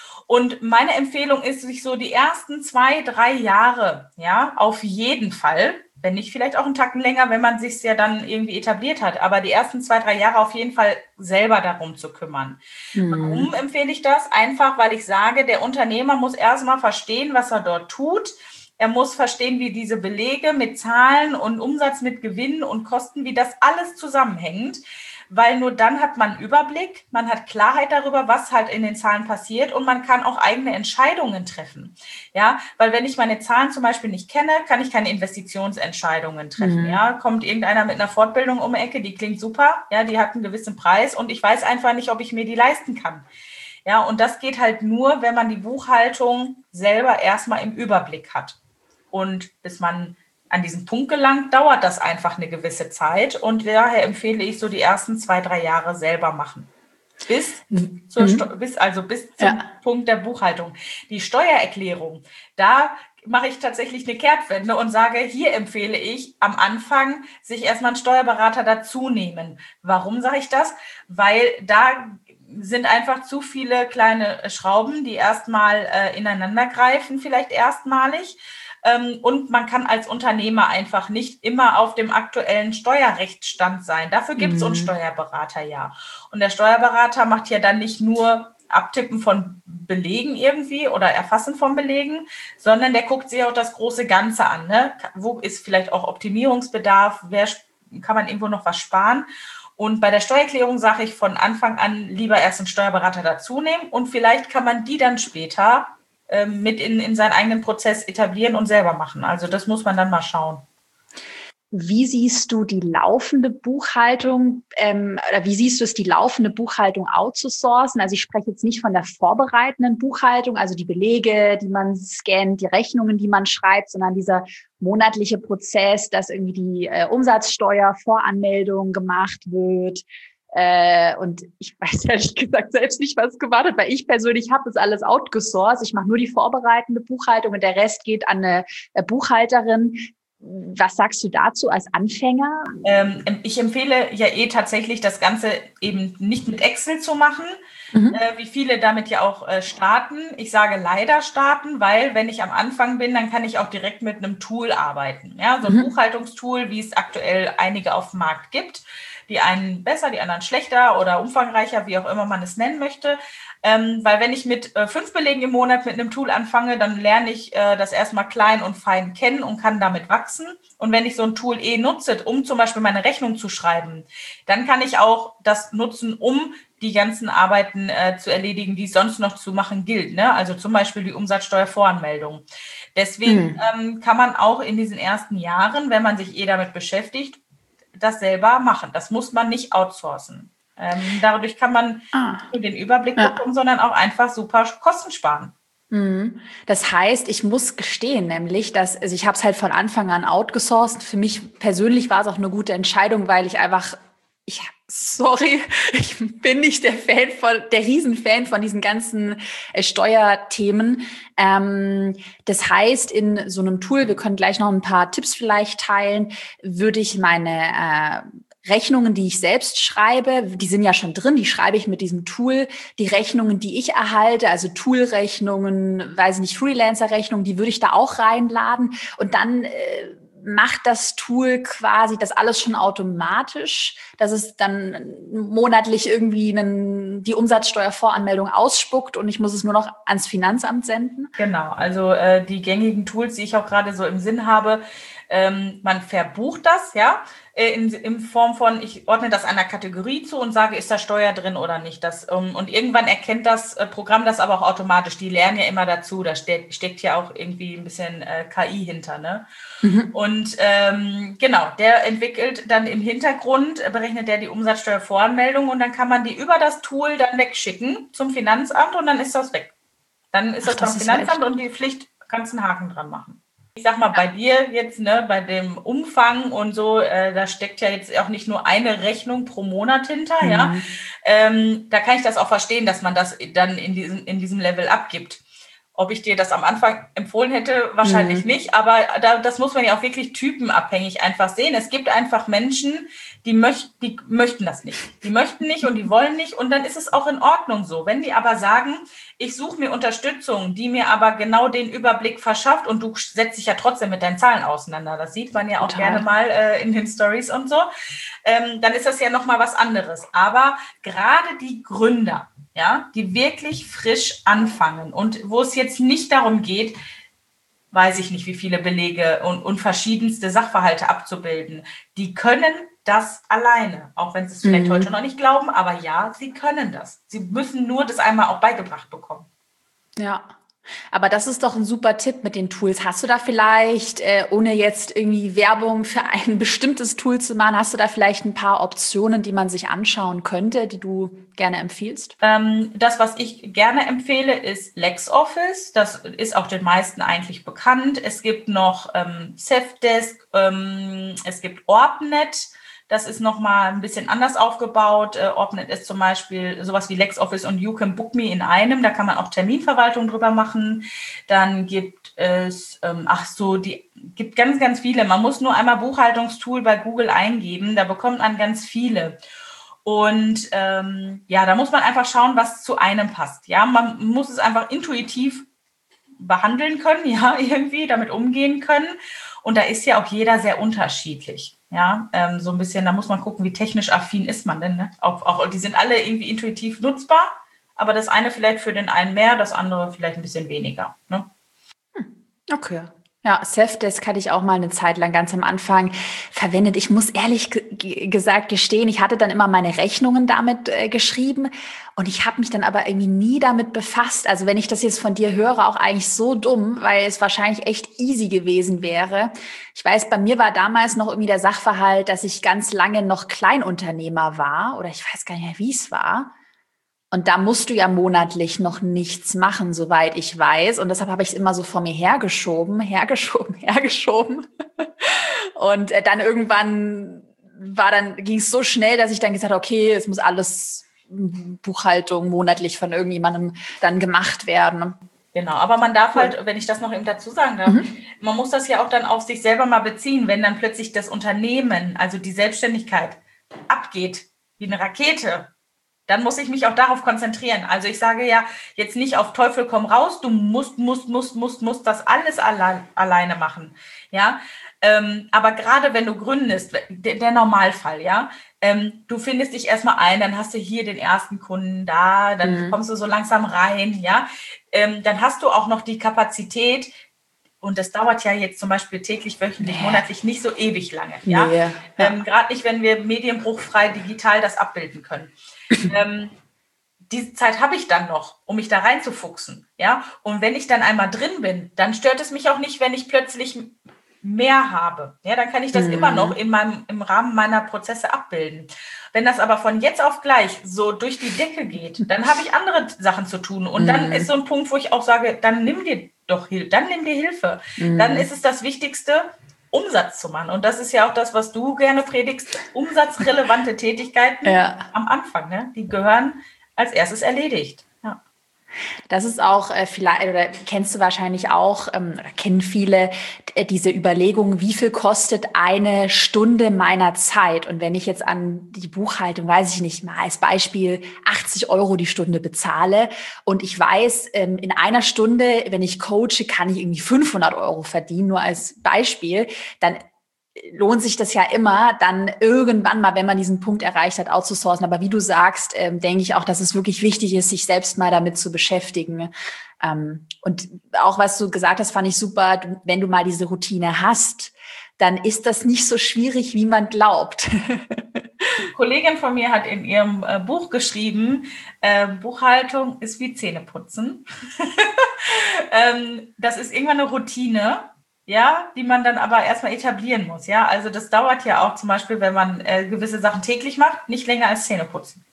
Und meine Empfehlung ist, sich so die ersten zwei, drei Jahre, ja, auf jeden Fall, wenn nicht vielleicht auch einen Tacken länger, wenn man sich ja dann irgendwie etabliert hat, aber die ersten zwei, drei Jahre auf jeden Fall selber darum zu kümmern. Mhm. Warum empfehle ich das? Einfach, weil ich sage, der Unternehmer muss erstmal verstehen, was er dort tut. Er muss verstehen, wie diese Belege mit Zahlen und Umsatz mit Gewinn und Kosten, wie das alles zusammenhängt. Weil nur dann hat man einen Überblick, man hat Klarheit darüber, was halt in den Zahlen passiert und man kann auch eigene Entscheidungen treffen. Ja, weil wenn ich meine Zahlen zum Beispiel nicht kenne, kann ich keine Investitionsentscheidungen treffen. Mhm. Ja, kommt irgendeiner mit einer Fortbildung um die Ecke, die klingt super, ja, die hat einen gewissen Preis und ich weiß einfach nicht, ob ich mir die leisten kann. Ja, und das geht halt nur, wenn man die Buchhaltung selber erstmal im Überblick hat. Und bis man an diesen Punkt gelangt, dauert das einfach eine gewisse Zeit. Und daher empfehle ich so die ersten zwei, drei Jahre selber machen. Bis, mhm. zur Sto- bis, also bis zum ja. Punkt der Buchhaltung. Die Steuererklärung, da mache ich tatsächlich eine Kehrtwende und sage, hier empfehle ich am Anfang, sich erstmal einen Steuerberater dazu nehmen. Warum sage ich das? Weil da sind einfach zu viele kleine Schrauben, die erstmal äh, ineinander greifen, vielleicht erstmalig. Und man kann als Unternehmer einfach nicht immer auf dem aktuellen Steuerrechtsstand sein. Dafür gibt es mhm. uns Steuerberater ja. Und der Steuerberater macht ja dann nicht nur Abtippen von Belegen irgendwie oder Erfassen von Belegen, sondern der guckt sich auch das große Ganze an. Ne? Wo ist vielleicht auch Optimierungsbedarf? Wer kann man irgendwo noch was sparen? Und bei der Steuererklärung sage ich von Anfang an lieber erst einen Steuerberater dazu nehmen und vielleicht kann man die dann später ähm, mit in, in seinen eigenen Prozess etablieren und selber machen. Also das muss man dann mal schauen. Wie siehst du die laufende Buchhaltung ähm, oder wie siehst du es, die laufende Buchhaltung outzusourcen? Also ich spreche jetzt nicht von der vorbereitenden Buchhaltung, also die Belege, die man scannt, die Rechnungen, die man schreibt, sondern dieser monatliche Prozess, dass irgendwie die äh, Umsatzsteuervoranmeldung gemacht wird. Äh, und ich weiß ehrlich gesagt selbst nicht, was gemacht hat, weil ich persönlich habe das alles outgesourced. Ich mache nur die vorbereitende Buchhaltung und der Rest geht an eine äh, Buchhalterin. Was sagst du dazu als Anfänger? Ähm, ich empfehle ja eh tatsächlich, das Ganze eben nicht mit Excel zu machen, mhm. äh, wie viele damit ja auch äh, starten. Ich sage leider starten, weil wenn ich am Anfang bin, dann kann ich auch direkt mit einem Tool arbeiten. Ja, so ein mhm. Buchhaltungstool, wie es aktuell einige auf dem Markt gibt. Die einen besser, die anderen schlechter oder umfangreicher, wie auch immer man es nennen möchte. Ähm, weil wenn ich mit äh, fünf Belegen im Monat mit einem Tool anfange, dann lerne ich äh, das erstmal klein und fein kennen und kann damit wachsen. Und wenn ich so ein Tool eh nutze, um zum Beispiel meine Rechnung zu schreiben, dann kann ich auch das nutzen, um die ganzen Arbeiten äh, zu erledigen, die es sonst noch zu machen gilt. Ne? Also zum Beispiel die Umsatzsteuervoranmeldung. Deswegen mhm. ähm, kann man auch in diesen ersten Jahren, wenn man sich eh damit beschäftigt, das selber machen. Das muss man nicht outsourcen. Ähm, dadurch kann man ah. nicht nur den Überblick ja. bekommen, sondern auch einfach super Kosten sparen. Das heißt, ich muss gestehen, nämlich, dass also ich habe es halt von Anfang an outgesourced. Für mich persönlich war es auch eine gute Entscheidung, weil ich einfach, ich sorry, ich bin nicht der Fan von, der Riesenfan von diesen ganzen äh, Steuerthemen. Ähm, das heißt, in so einem Tool, wir können gleich noch ein paar Tipps vielleicht teilen, würde ich meine äh, Rechnungen, die ich selbst schreibe, die sind ja schon drin, die schreibe ich mit diesem Tool. Die Rechnungen, die ich erhalte, also Tool-Rechnungen, weiß nicht, Freelancer-Rechnungen, die würde ich da auch reinladen. Und dann äh, macht das Tool quasi das alles schon automatisch, dass es dann monatlich irgendwie einen, die Umsatzsteuervoranmeldung ausspuckt und ich muss es nur noch ans Finanzamt senden. Genau, also äh, die gängigen Tools, die ich auch gerade so im Sinn habe, ähm, man verbucht das, ja, in, in Form von, ich ordne das einer Kategorie zu und sage, ist da Steuer drin oder nicht. Das, um, und irgendwann erkennt das äh, Programm das aber auch automatisch. Die lernen ja immer dazu. Da steck, steckt ja auch irgendwie ein bisschen äh, K I hinter. Ne? Mhm. Und ähm, genau, der entwickelt dann im Hintergrund, äh, berechnet der die Umsatzsteuervoranmeldung und dann kann man die über das Tool dann wegschicken zum Finanzamt und dann ist das weg. Dann ist Ach, das beim Finanzamt und die Pflicht kannst einen Haken dran machen. Ich sag mal, bei dir jetzt, ne, bei dem Umfang und so, äh, da steckt ja jetzt auch nicht nur eine Rechnung pro Monat hinter, mhm. ja. Ähm, da kann ich das auch verstehen, dass man das dann in diesem, in diesem Level abgibt. Ob ich dir das am Anfang empfohlen hätte, wahrscheinlich mhm. nicht, aber da, das muss man ja auch wirklich typenabhängig einfach sehen. Es gibt einfach Menschen, die, möcht, die möchten das nicht. Die möchten nicht und die wollen nicht und dann ist es auch in Ordnung so. Wenn die aber sagen, ich suche mir Unterstützung, die mir aber genau den Überblick verschafft und du setzt dich ja trotzdem mit deinen Zahlen auseinander, das sieht man ja auch Total. gerne mal äh, in den Stories und so, ähm, dann ist das ja nochmal was anderes. Aber gerade die Gründer, ja, die wirklich frisch anfangen und wo es jetzt nicht darum geht, weiß ich nicht, wie viele Belege und, und verschiedenste Sachverhalte abzubilden, die können das alleine, auch wenn sie es vielleicht mhm. heute noch nicht glauben, aber ja, sie können das. Sie müssen nur das einmal auch beigebracht bekommen. Ja. Aber das ist doch ein super Tipp mit den Tools. Hast du da vielleicht, äh, ohne jetzt irgendwie Werbung für ein bestimmtes Tool zu machen, hast du da vielleicht ein paar Optionen, die man sich anschauen könnte, die du gerne empfiehlst? Ähm, das, was ich gerne empfehle, ist LexOffice. Das ist auch den meisten eigentlich bekannt. Es gibt noch ähm, Safdesk, ähm, es gibt Orbnet. Das ist nochmal ein bisschen anders aufgebaut. Äh, Orbnet ist zum Beispiel sowas wie LexOffice und You Can Book Me in einem. Da kann man auch Terminverwaltung drüber machen. Dann gibt es, ähm, ach so, die gibt ganz, ganz viele. Man muss nur einmal Buchhaltungstool bei Google eingeben. Da bekommt man ganz viele. Und ähm, ja, da muss man einfach schauen, was zu einem passt. Ja, man muss es einfach intuitiv behandeln können, ja, irgendwie damit umgehen können. Und da ist ja auch jeder sehr unterschiedlich. Ja, ähm, so ein bisschen, da muss man gucken, wie technisch affin ist man denn. Ne? Auch, auch, die sind alle irgendwie intuitiv nutzbar, aber das eine vielleicht für den einen mehr, das andere vielleicht ein bisschen weniger. Ne? Okay. Ja, Safdesk hatte ich auch mal eine Zeit lang ganz am Anfang verwendet. Ich muss ehrlich ge gesagt gestehen, ich hatte dann immer meine Rechnungen damit äh, geschrieben und ich habe mich dann aber irgendwie nie damit befasst. Also wenn ich das jetzt von dir höre, auch eigentlich so dumm, weil es wahrscheinlich echt easy gewesen wäre. Ich weiß, bei mir war damals noch irgendwie der Sachverhalt, dass ich ganz lange noch Kleinunternehmer war oder ich weiß gar nicht mehr, wie es war. Und da musst du ja monatlich noch nichts machen, soweit ich weiß. Und deshalb habe ich es immer so vor mir hergeschoben, hergeschoben, hergeschoben. Und äh, dann irgendwann war dann, ging es so schnell, dass ich dann gesagt habe, okay, es muss alles Buchhaltung monatlich von irgendjemandem dann gemacht werden. Genau, aber man darf halt, wenn ich das noch eben dazu sagen darf, mhm. man muss das ja auch dann auf sich selber mal beziehen, wenn dann plötzlich das Unternehmen, also die Selbstständigkeit, abgeht wie eine Rakete, dann muss ich mich auch darauf konzentrieren. Also ich sage ja jetzt nicht auf Teufel komm raus, du musst, musst, musst, musst, musst das alles allein, alleine machen. Ja, ähm, aber gerade wenn du gründest, der, der Normalfall, ja, ähm, du findest dich erstmal ein, dann hast du hier den ersten Kunden da, dann mhm. kommst du so langsam rein, ja, ähm, dann hast du auch noch die Kapazität. Und das dauert ja jetzt zum Beispiel täglich, wöchentlich, nee. monatlich nicht so ewig lange. Ja? Nee, ja. Ähm, gerade nicht, wenn wir medienbruchfrei digital das abbilden können. ähm, diese Zeit habe ich dann noch, um mich da reinzufuchsen. Ja? Und wenn ich dann einmal drin bin, dann stört es mich auch nicht, wenn ich plötzlich mehr habe. Ja, dann kann ich das mhm. immer noch in meinem, im Rahmen meiner Prozesse abbilden. Wenn das aber von jetzt auf gleich so durch die Decke geht, dann habe ich andere Sachen zu tun. Und mhm. dann ist so ein Punkt, wo ich auch sage, dann nimm dir doch Hilfe, dann nimm dir Hilfe. Mhm. Dann ist es das Wichtigste, Umsatz zu machen. Und das ist ja auch das, was du gerne predigst, umsatzrelevante Tätigkeiten ja. am Anfang. Ne? Die gehören als erstes erledigt. Ja. Das ist auch äh, vielleicht, oder kennst du wahrscheinlich auch, ähm, oder kennen viele, äh, diese Überlegung, wie viel kostet eine Stunde meiner Zeit? Und wenn ich jetzt an die Buchhaltung, weiß ich nicht mal, als Beispiel achtzig Euro die Stunde bezahle und ich weiß, ähm, in einer Stunde, wenn ich coache, kann ich irgendwie fünfhundert Euro verdienen, nur als Beispiel, dann lohnt sich das ja immer, dann irgendwann mal, wenn man diesen Punkt erreicht hat, outzusourcen. Aber wie du sagst, ähm, denke ich auch, dass es wirklich wichtig ist, sich selbst mal damit zu beschäftigen. Ähm, und auch, was du gesagt hast, fand ich super. Du, wenn du mal diese Routine hast, dann ist das nicht so schwierig, wie man glaubt. Eine Kollegin von mir hat in ihrem äh, Buch geschrieben, äh, Buchhaltung ist wie Zähneputzen. ähm, das ist irgendwann eine Routine. Ja, die man dann aber erstmal etablieren muss. Ja, also das dauert ja auch zum Beispiel, wenn man äh, gewisse Sachen täglich macht, nicht länger als Zähneputzen.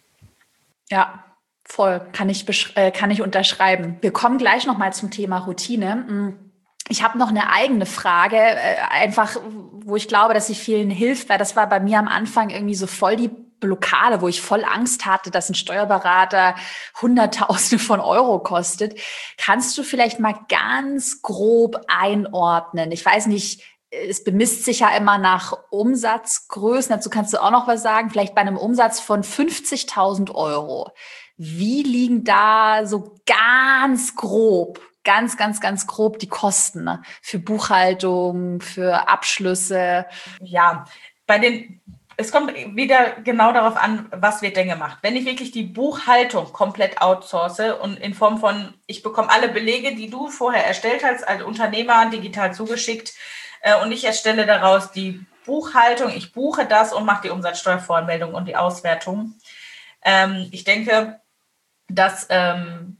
Ja, voll. Kann ich, äh, kann ich unterschreiben. Wir kommen gleich nochmal zum Thema Routine. Ich habe noch eine eigene Frage, äh, einfach, wo ich glaube, dass sie vielen hilft, weil das war bei mir am Anfang irgendwie so voll die Blockade, wo ich voll Angst hatte, dass ein Steuerberater Hunderttausende von Euro kostet. Kannst du vielleicht mal ganz grob einordnen? Ich weiß nicht, es bemisst sich ja immer nach Umsatzgrößen. Dazu kannst du auch noch was sagen. Vielleicht bei einem Umsatz von fünfzigtausend Euro. Wie liegen da so ganz grob, ganz, ganz, ganz grob die Kosten, ne? Für Buchhaltung, für Abschlüsse? Ja, bei den Es kommt wieder genau darauf an, was wird denn gemacht. Wenn ich wirklich die Buchhaltung komplett outsource und in Form von, ich bekomme alle Belege, die du vorher erstellt hast, als Unternehmer digital zugeschickt äh, und ich erstelle daraus die Buchhaltung, ich buche das und mache die Umsatzsteuervoranmeldung und die Auswertung. Ähm, ich denke, dass ähm,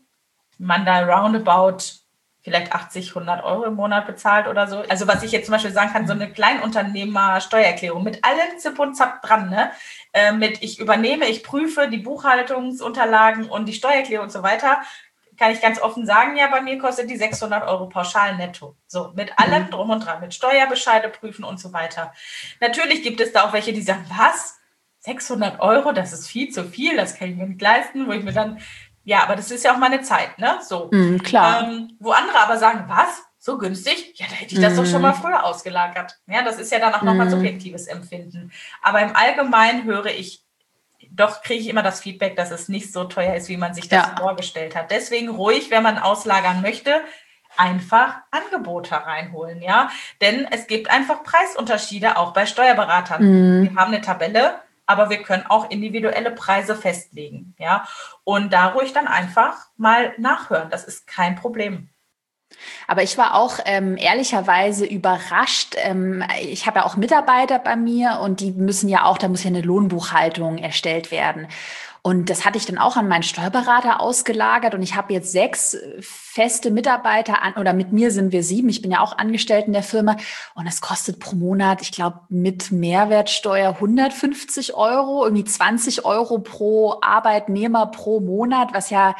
man da roundabout vielleicht achtzig, hundert Euro im Monat bezahlt oder so. Also was ich jetzt zum Beispiel sagen kann, so eine Kleinunternehmer-Steuererklärung mit allem Zip und Zap dran, ne? Äh, mit ich übernehme, ich prüfe die Buchhaltungsunterlagen und die Steuererklärung und so weiter, kann ich ganz offen sagen, ja, bei mir kostet die sechshundert Euro pauschal netto. So, mit allem drum und dran, mit Steuerbescheide prüfen und so weiter. Natürlich gibt es da auch welche, die sagen, was? sechshundert Euro, das ist viel zu viel, das kann ich mir nicht leisten, wo ich mir dann... Ja, aber das ist ja auch meine Zeit, ne? So. Mm, klar. Ähm, wo andere aber sagen, was? So günstig? Ja, da hätte ich das mm. doch schon mal früher ausgelagert. Ja, das ist ja dann auch mm. nochmal subjektives Empfinden. Aber im Allgemeinen höre ich, doch kriege ich immer das Feedback, dass es nicht so teuer ist, wie man sich das ja. vorgestellt hat. Deswegen ruhig, wenn man auslagern möchte, einfach Angebote reinholen, ja? Denn es gibt einfach Preisunterschiede auch bei Steuerberatern. Mm. Wir haben eine Tabelle, aber wir können auch individuelle Preise festlegen, ja. Und da ruhig dann einfach mal nachhören. Das ist kein Problem. Aber ich war auch ähm, ehrlicherweise überrascht. Ähm, ich habe ja auch Mitarbeiter bei mir und die müssen ja auch, da muss ja eine Lohnbuchhaltung erstellt werden. Und das hatte ich dann auch an meinen Steuerberater ausgelagert und ich habe jetzt sechs feste Mitarbeiter an, oder mit mir sind wir sieben. Ich bin ja auch angestellt in der Firma und es kostet pro Monat, ich glaube, mit Mehrwertsteuer hundertfünfzig Euro, irgendwie zwanzig Euro pro Arbeitnehmer pro Monat, was ja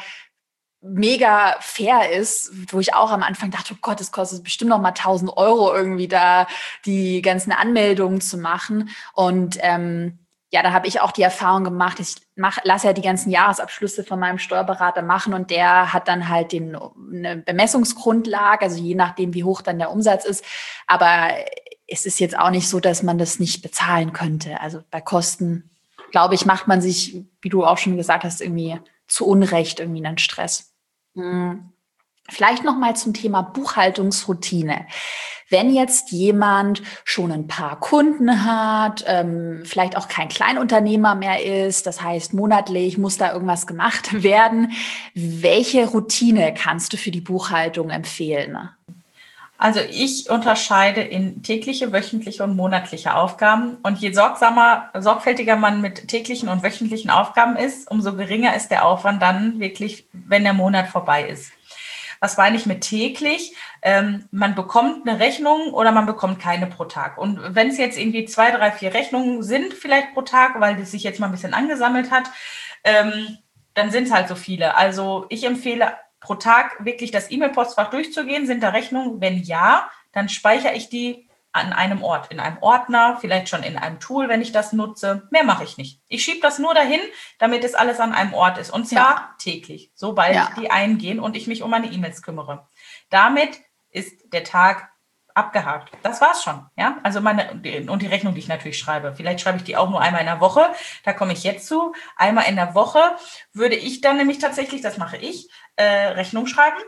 mega fair ist, wo ich auch am Anfang dachte, oh Gott, das kostet bestimmt noch mal tausend Euro irgendwie da die ganzen Anmeldungen zu machen. Und ähm, ja, da habe ich auch die Erfahrung gemacht, ich mach, lasse ja die ganzen Jahresabschlüsse von meinem Steuerberater machen und der hat dann halt den, eine Bemessungsgrundlage, also je nachdem, wie hoch dann der Umsatz ist. Aber es ist jetzt auch nicht so, dass man das nicht bezahlen könnte. Also bei Kosten, glaube ich, macht man sich, wie du auch schon gesagt hast, irgendwie zu Unrecht irgendwie einen Stress. Hm. Vielleicht noch mal zum Thema Buchhaltungsroutine. Wenn jetzt jemand schon ein paar Kunden hat, ähm, vielleicht auch kein Kleinunternehmer mehr ist, das heißt monatlich muss da irgendwas gemacht werden, welche Routine kannst du für die Buchhaltung empfehlen? Also ich unterscheide in tägliche, wöchentliche und monatliche Aufgaben. Und je sorgsamer, sorgfältiger man mit täglichen und wöchentlichen Aufgaben ist, umso geringer ist der Aufwand dann wirklich, wenn der Monat vorbei ist. Was meine ich mit täglich? Ähm, man bekommt eine Rechnung oder man bekommt keine pro Tag. Und wenn es jetzt irgendwie zwei, drei, vier Rechnungen sind vielleicht pro Tag, weil das sich jetzt mal ein bisschen angesammelt hat, ähm, dann sind es halt so viele. Also ich empfehle pro Tag wirklich das E-Mail-Postfach durchzugehen. Sind da Rechnungen? Wenn ja, dann speichere ich die an einem Ort, in einem Ordner, vielleicht schon in einem Tool, wenn ich das nutze. Mehr mache ich nicht. Ich schiebe das nur dahin, damit es alles an einem Ort ist. Und zwar ja. täglich, sobald ja. die eingehen und ich mich um meine E-Mails kümmere. Damit ist der Tag abgehakt. Das war's schon. Ja, also meine, und die Rechnung, die ich natürlich schreibe. Vielleicht schreibe ich die auch nur einmal in der Woche. Da komme ich jetzt zu. Einmal in der Woche würde ich dann nämlich tatsächlich, das mache ich, äh, Rechnung schreiben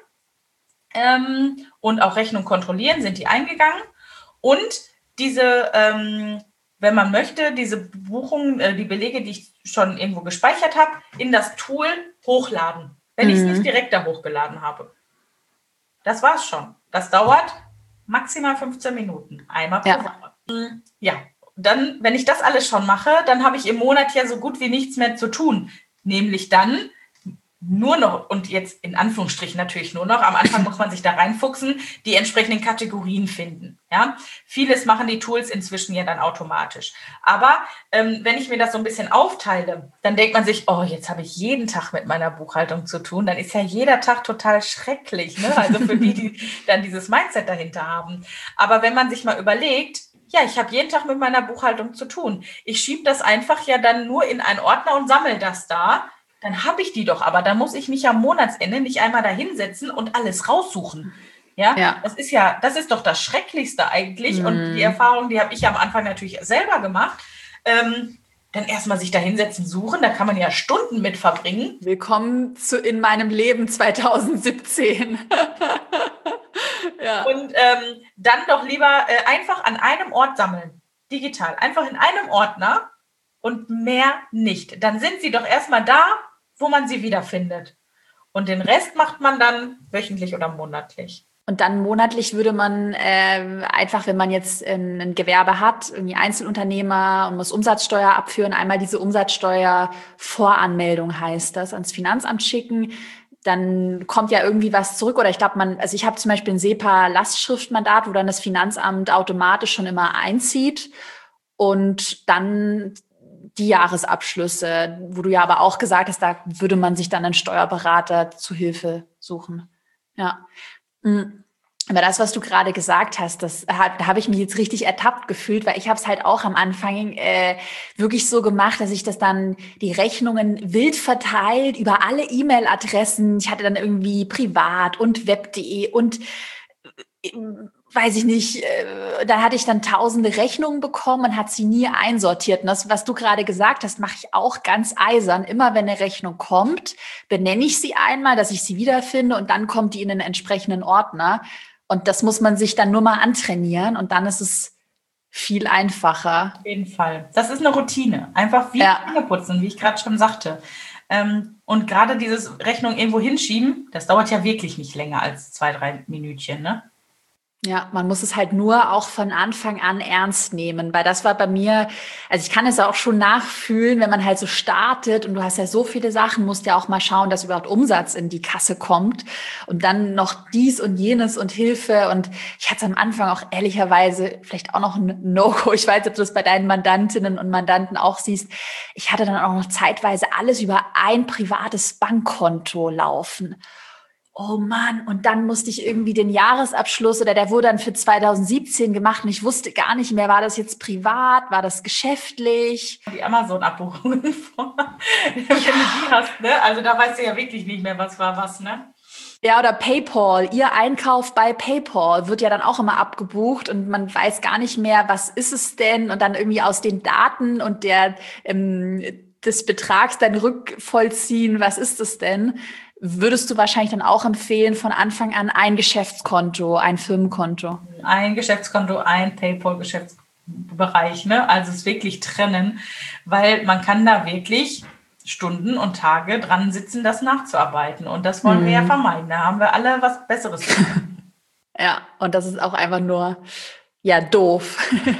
ähm, und auch Rechnung kontrollieren. Sind die eingegangen? Und diese, ähm, wenn man möchte, diese Buchungen, äh, die Belege, die ich schon irgendwo gespeichert habe, in das Tool hochladen, wenn mhm. ich es nicht direkt da hochgeladen habe. Das war's schon. Das dauert maximal fünfzehn Minuten, einmal pro ja. Woche. Ja, dann, wenn ich das alles schon mache, dann habe ich im Monat ja so gut wie nichts mehr zu tun. Nämlich dann nur noch, und jetzt in Anführungsstrichen natürlich nur noch, am Anfang muss man sich da reinfuchsen, die entsprechenden Kategorien finden. Ja, vieles machen die Tools inzwischen ja dann automatisch. Aber ähm, wenn ich mir das so ein bisschen aufteile, dann denkt man sich, oh, jetzt habe ich jeden Tag mit meiner Buchhaltung zu tun. Dann ist ja jeder Tag total schrecklich, ne? Also für die, die dann dieses Mindset dahinter haben. Aber wenn man sich mal überlegt, ja, ich habe jeden Tag mit meiner Buchhaltung zu tun. Ich schiebe das einfach ja dann nur in einen Ordner und sammle das da. Dann habe ich die doch, aber dann muss ich mich am Monatsende nicht einmal da hinsetzen und alles raussuchen. Ja? ja, das ist ja, das ist doch das Schrecklichste eigentlich. Mm. Und die Erfahrung, die habe ich ja am Anfang natürlich selber gemacht. Ähm, dann erstmal sich da hinsetzen, suchen, da kann man ja Stunden mit verbringen. Willkommen zu In meinem Leben zwanzig siebzehn. ja. Und ähm, dann doch lieber äh, einfach an einem Ort sammeln, digital, einfach in einem Ordner und mehr nicht. Dann sind sie doch erstmal da, wo man sie wiederfindet. Und den Rest macht man dann wöchentlich oder monatlich. Und dann monatlich würde man äh, einfach, wenn man jetzt ein, ein Gewerbe hat, irgendwie Einzelunternehmer und muss Umsatzsteuer abführen, einmal diese Umsatzsteuervoranmeldung heißt das, ans Finanzamt schicken. Dann kommt ja irgendwie was zurück. Oder ich glaube, man, also ich habe zum Beispiel ein SEPA-Lastschriftmandat, wo dann das Finanzamt automatisch schon immer einzieht. Und dann die Jahresabschlüsse, wo du ja aber auch gesagt hast, da würde man sich dann einen Steuerberater zu Hilfe suchen. Ja. Aber das, was du gerade gesagt hast, das, da habe ich mich jetzt richtig ertappt gefühlt, weil ich habe es halt auch am Anfang äh, wirklich so gemacht, dass ich das dann, die Rechnungen wild verteilt über alle E-Mail-Adressen. Ich hatte dann irgendwie privat und web punkt de und äh, weiß ich nicht, äh, da hatte ich dann tausende Rechnungen bekommen und hat sie nie einsortiert. Und das, was du gerade gesagt hast, mache ich auch ganz eisern. Immer wenn eine Rechnung kommt, benenne ich sie einmal, dass ich sie wiederfinde und dann kommt die in den entsprechenden Ordner. Und das muss man sich dann nur mal antrainieren und dann ist es viel einfacher. Auf jeden Fall. Das ist eine Routine. Einfach wie ja. Zähne putzen, wie ich gerade schon sagte. Ähm, und gerade dieses Rechnung irgendwo hinschieben, das dauert ja wirklich nicht länger als zwei, drei Minütchen, ne? Ja, man muss es halt nur auch von Anfang an ernst nehmen, weil das war bei mir, also ich kann es auch schon nachfühlen, wenn man halt so startet und du hast ja so viele Sachen, musst ja auch mal schauen, dass überhaupt Umsatz in die Kasse kommt und dann noch dies und jenes und Hilfe und ich hatte am Anfang auch ehrlicherweise vielleicht auch noch ein No-Go, ich weiß nicht, ob du das bei deinen Mandantinnen und Mandanten auch siehst, ich hatte dann auch noch zeitweise alles über ein privates Bankkonto laufen. Oh Mann, und dann musste ich irgendwie den Jahresabschluss oder der wurde dann für zwanzig siebzehn gemacht und ich wusste gar nicht mehr, war das jetzt privat, war das geschäftlich? Die Amazon-Abbuchungen vor, wenn du die hast, ne? Also da weißt du ja wirklich nicht mehr, was war was, ne? Ja, oder PayPal. Ihr Einkauf bei PayPal wird ja dann auch immer abgebucht und man weiß gar nicht mehr, was ist es denn? Und dann irgendwie aus den Daten und der ähm, des Betrags dann rückvollziehen, was ist es denn? Würdest du wahrscheinlich dann auch empfehlen, von Anfang an ein Geschäftskonto, ein Firmenkonto? Ein Geschäftskonto, ein PayPal-Geschäftsbereich, ne? Also es wirklich trennen, weil man kann da wirklich Stunden und Tage dran sitzen, das nachzuarbeiten. Und das wollen mhm. wir ja vermeiden. Da haben wir alle was Besseres. Ja, und das ist auch einfach nur, ja, doof.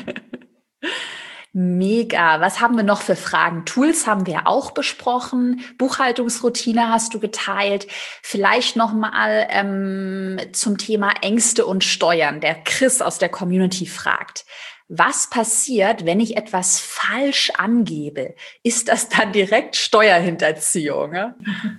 Mega. Was haben wir noch für Fragen? Tools haben wir auch besprochen. Buchhaltungsroutine hast du geteilt. Vielleicht noch mal ähm, zum Thema Ängste und Steuern. Der Chris aus der Community fragt, was passiert, wenn ich etwas falsch angebe? Ist das dann direkt Steuerhinterziehung? Ja?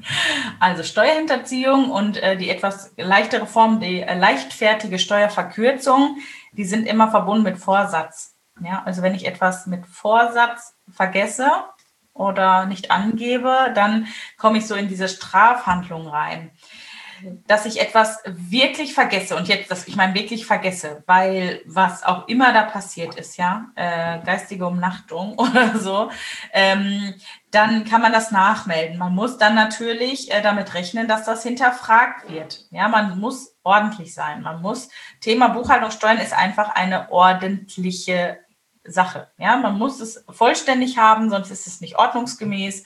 Also Steuerhinterziehung und äh, die etwas leichtere Form, die äh, leichtfertige Steuerverkürzung, die sind immer verbunden mit Vorsatz. Ja, also wenn ich etwas mit Vorsatz vergesse oder nicht angebe, dann komme ich so in diese Strafhandlung rein. Dass ich etwas wirklich vergesse und jetzt, das, ich meine wirklich vergesse, weil was auch immer da passiert ist, ja, äh, geistige Umnachtung oder so, ähm, dann kann man das nachmelden. Man muss dann natürlich äh, damit rechnen, dass das hinterfragt wird. Ja, man muss ordentlich sein. Man muss, Thema Buchhaltung, Steuern ist einfach eine ordentliche Sache. Ja, man muss es vollständig haben, sonst ist es nicht ordnungsgemäß.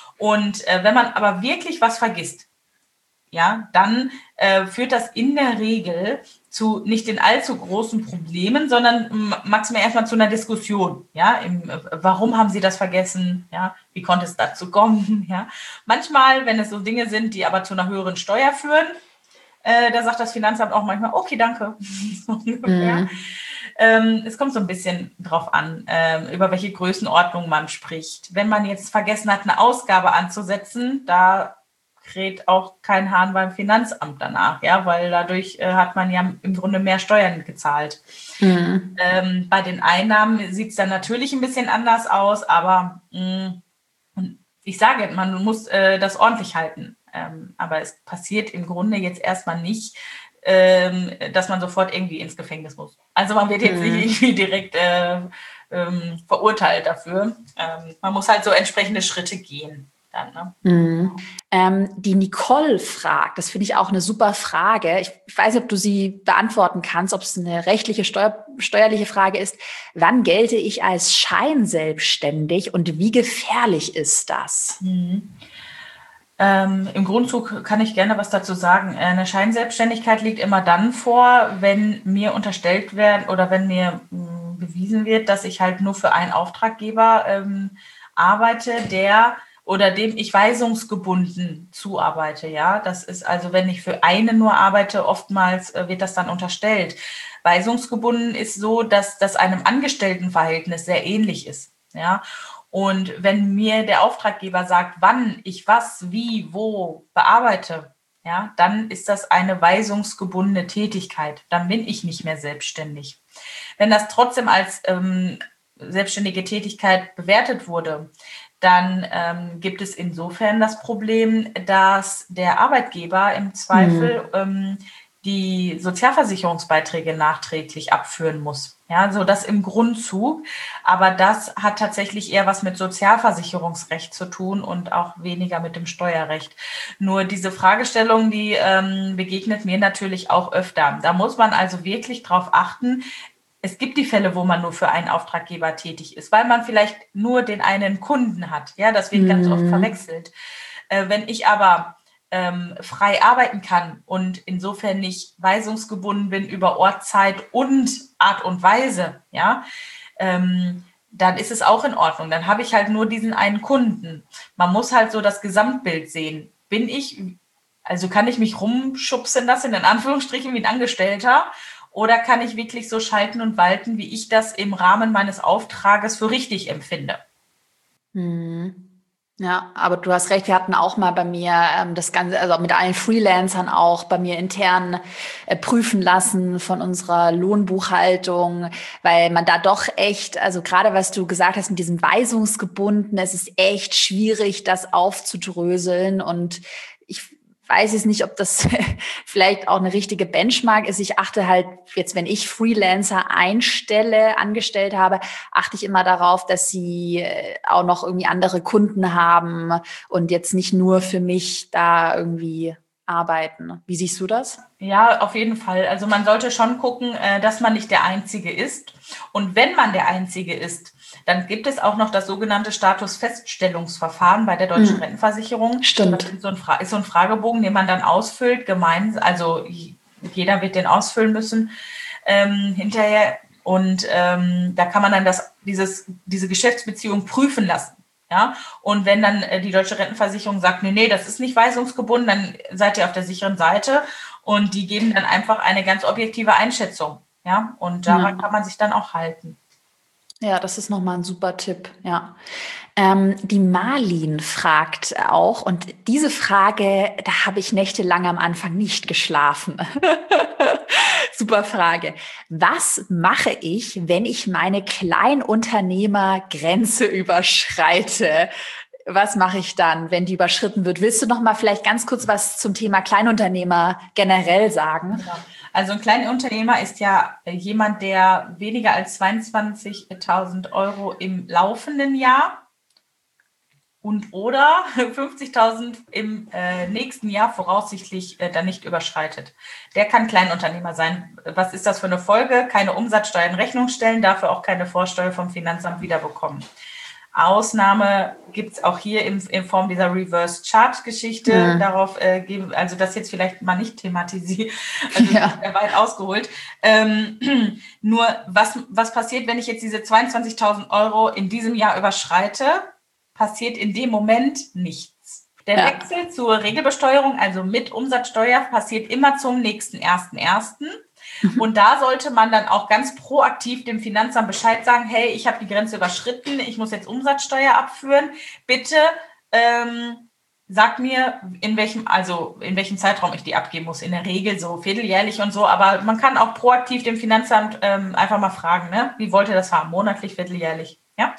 Und äh, wenn man aber wirklich was vergisst, ja, dann äh, führt das in der Regel zu nicht den allzu großen Problemen, sondern maximal erstmal zu einer Diskussion. Ja, im, warum haben Sie das vergessen? Ja, wie konnte es dazu kommen? Ja, manchmal, wenn es so Dinge sind, die aber zu einer höheren Steuer führen, äh, da sagt das Finanzamt auch manchmal, okay, danke. So ungefähr. Mhm. Ähm, es kommt so ein bisschen drauf an, ähm, über welche Größenordnung man spricht. Wenn man jetzt vergessen hat, eine Ausgabe anzusetzen, da kräht auch kein Hahn beim Finanzamt danach, ja, weil dadurch äh, hat man ja im Grunde mehr Steuern gezahlt. Mhm. Ähm, bei den Einnahmen sieht es dann natürlich ein bisschen anders aus, aber mh, ich sage, man muss äh, das ordentlich halten. Ähm, aber es passiert im Grunde jetzt erstmal nicht, ähm, dass man sofort irgendwie ins Gefängnis muss. Also man wird jetzt mhm. nicht irgendwie direkt äh, ähm, verurteilt dafür. Ähm, man muss halt so entsprechende Schritte gehen. Dann, ne? Mhm. Ähm, die Nicole fragt, das finde ich auch eine super Frage. Ich, ich weiß nicht, ob du sie beantworten kannst, ob es eine rechtliche, Steuer, steuerliche Frage ist. Wann gelte ich als scheinselbstständig und wie gefährlich ist das? Mhm. Ähm, Im Grundzug kann ich gerne was dazu sagen. Eine Scheinselbstständigkeit liegt immer dann vor, wenn mir unterstellt wird oder wenn mir mh, bewiesen wird, dass ich halt nur für einen Auftraggeber ähm, arbeite, der oder dem ich weisungsgebunden zuarbeite. Ja, das ist also, wenn ich für einen nur arbeite, oftmals äh, wird das dann unterstellt. Weisungsgebunden ist so, dass das einem Angestelltenverhältnis sehr ähnlich ist. Ja. Und wenn mir der Auftraggeber sagt, wann ich was, wie, wo bearbeite, ja, dann ist das eine weisungsgebundene Tätigkeit. Dann bin ich nicht mehr selbstständig. Wenn das trotzdem als ähm, selbstständige Tätigkeit bewertet wurde, dann ähm, gibt es insofern das Problem, dass der Arbeitgeber im Zweifel mhm. ähm, die Sozialversicherungsbeiträge nachträglich abführen muss. Ja, so das im Grundzug. Aber das hat tatsächlich eher was mit Sozialversicherungsrecht zu tun und auch weniger mit dem Steuerrecht. Nur diese Fragestellung, die ähm, begegnet mir natürlich auch öfter. Da muss man also wirklich drauf achten. Es gibt die Fälle, wo man nur für einen Auftraggeber tätig ist, weil man vielleicht nur den einen Kunden hat. Ja, das wird mhm. ganz oft verwechselt. Äh, wenn ich aber ähm, frei arbeiten kann und insofern nicht weisungsgebunden bin über Ort, Zeit und Art und Weise, ja, ähm, dann ist es auch in Ordnung. Dann habe ich halt nur diesen einen Kunden. Man muss halt so das Gesamtbild sehen. Bin ich, also kann ich mich rumschubsen lassen, in Anführungsstrichen, wie ein Angestellter, oder kann ich wirklich so schalten und walten, wie ich das im Rahmen meines Auftrages für richtig empfinde? Mhm. Ja, aber du hast recht, wir hatten auch mal bei mir ähm, das Ganze, also mit allen Freelancern auch bei mir intern äh, prüfen lassen von unserer Lohnbuchhaltung, weil man da doch echt, also gerade was du gesagt hast mit diesem Weisungsgebunden, es ist echt schwierig, das aufzudröseln, und ich weiß jetzt nicht, ob das vielleicht auch eine richtige Benchmark ist. Ich achte halt jetzt, wenn ich Freelancer einstelle, angestellt habe, achte ich immer darauf, dass sie auch noch irgendwie andere Kunden haben und jetzt nicht nur für mich da irgendwie arbeiten. Wie siehst du das? Ja, auf jeden Fall. Also man sollte schon gucken, äh, dass man nicht der Einzige ist. Und wenn man der Einzige ist, dann gibt es auch noch das sogenannte Statusfeststellungsverfahren bei der Deutschen Hm. Rentenversicherung. Stimmt. Das ist so, ein Fra- ist so ein Fragebogen, den man dann ausfüllt, gemeinsam, also jeder wird den ausfüllen müssen ähm, hinterher. Und ähm, da kann man dann das, dieses, diese Geschäftsbeziehung prüfen lassen. Ja, und wenn dann äh, die Deutsche Rentenversicherung sagt, nee, nee, das ist nicht weisungsgebunden, dann seid ihr auf der sicheren Seite, und die geben dann einfach eine ganz objektive Einschätzung. Ja, und daran Ja. kann man sich dann auch halten. Ja, das ist nochmal ein super Tipp, ja. Ähm, die Marlin fragt auch, und diese Frage, da habe ich nächtelang am Anfang nicht geschlafen. Super Frage. Was mache ich, wenn ich meine Kleinunternehmergrenze überschreite? Was mache ich dann, wenn die überschritten wird? Willst du noch mal vielleicht ganz kurz was zum Thema Kleinunternehmer generell sagen? Ja. Also ein Kleinunternehmer ist ja jemand, der weniger als zweiundzwanzigtausend Euro im laufenden Jahr und oder fünfzigtausend im äh, nächsten Jahr voraussichtlich äh, dann nicht überschreitet. Der kann Kleinunternehmer sein. Was ist das für eine Folge? Keine Umsatzsteuer in Rechnung stellen, dafür auch keine Vorsteuer vom Finanzamt wiederbekommen. Ausnahme gibt es auch hier in, in Form dieser Reverse-Chart-Geschichte. Mhm. Darauf äh, geben, also das jetzt vielleicht mal nicht thematisieren, also ja. weit ausgeholt. Ähm, nur was, was passiert, wenn ich jetzt diese zweiundzwanzigtausend Euro in diesem Jahr überschreite? Passiert in dem Moment nichts. Der ja. Wechsel zur Regelbesteuerung, also mit Umsatzsteuer, passiert immer zum nächsten ersten ersten Mhm. Und da sollte man dann auch ganz proaktiv dem Finanzamt Bescheid sagen, hey, ich habe die Grenze überschritten, ich muss jetzt Umsatzsteuer abführen. Bitte ähm, sag mir, in welchem, also in welchem Zeitraum ich die abgeben muss. In der Regel so vierteljährlich und so, aber man kann auch proaktiv dem Finanzamt ähm, einfach mal fragen, ne? Wie wollt ihr das haben? Monatlich, vierteljährlich, ja?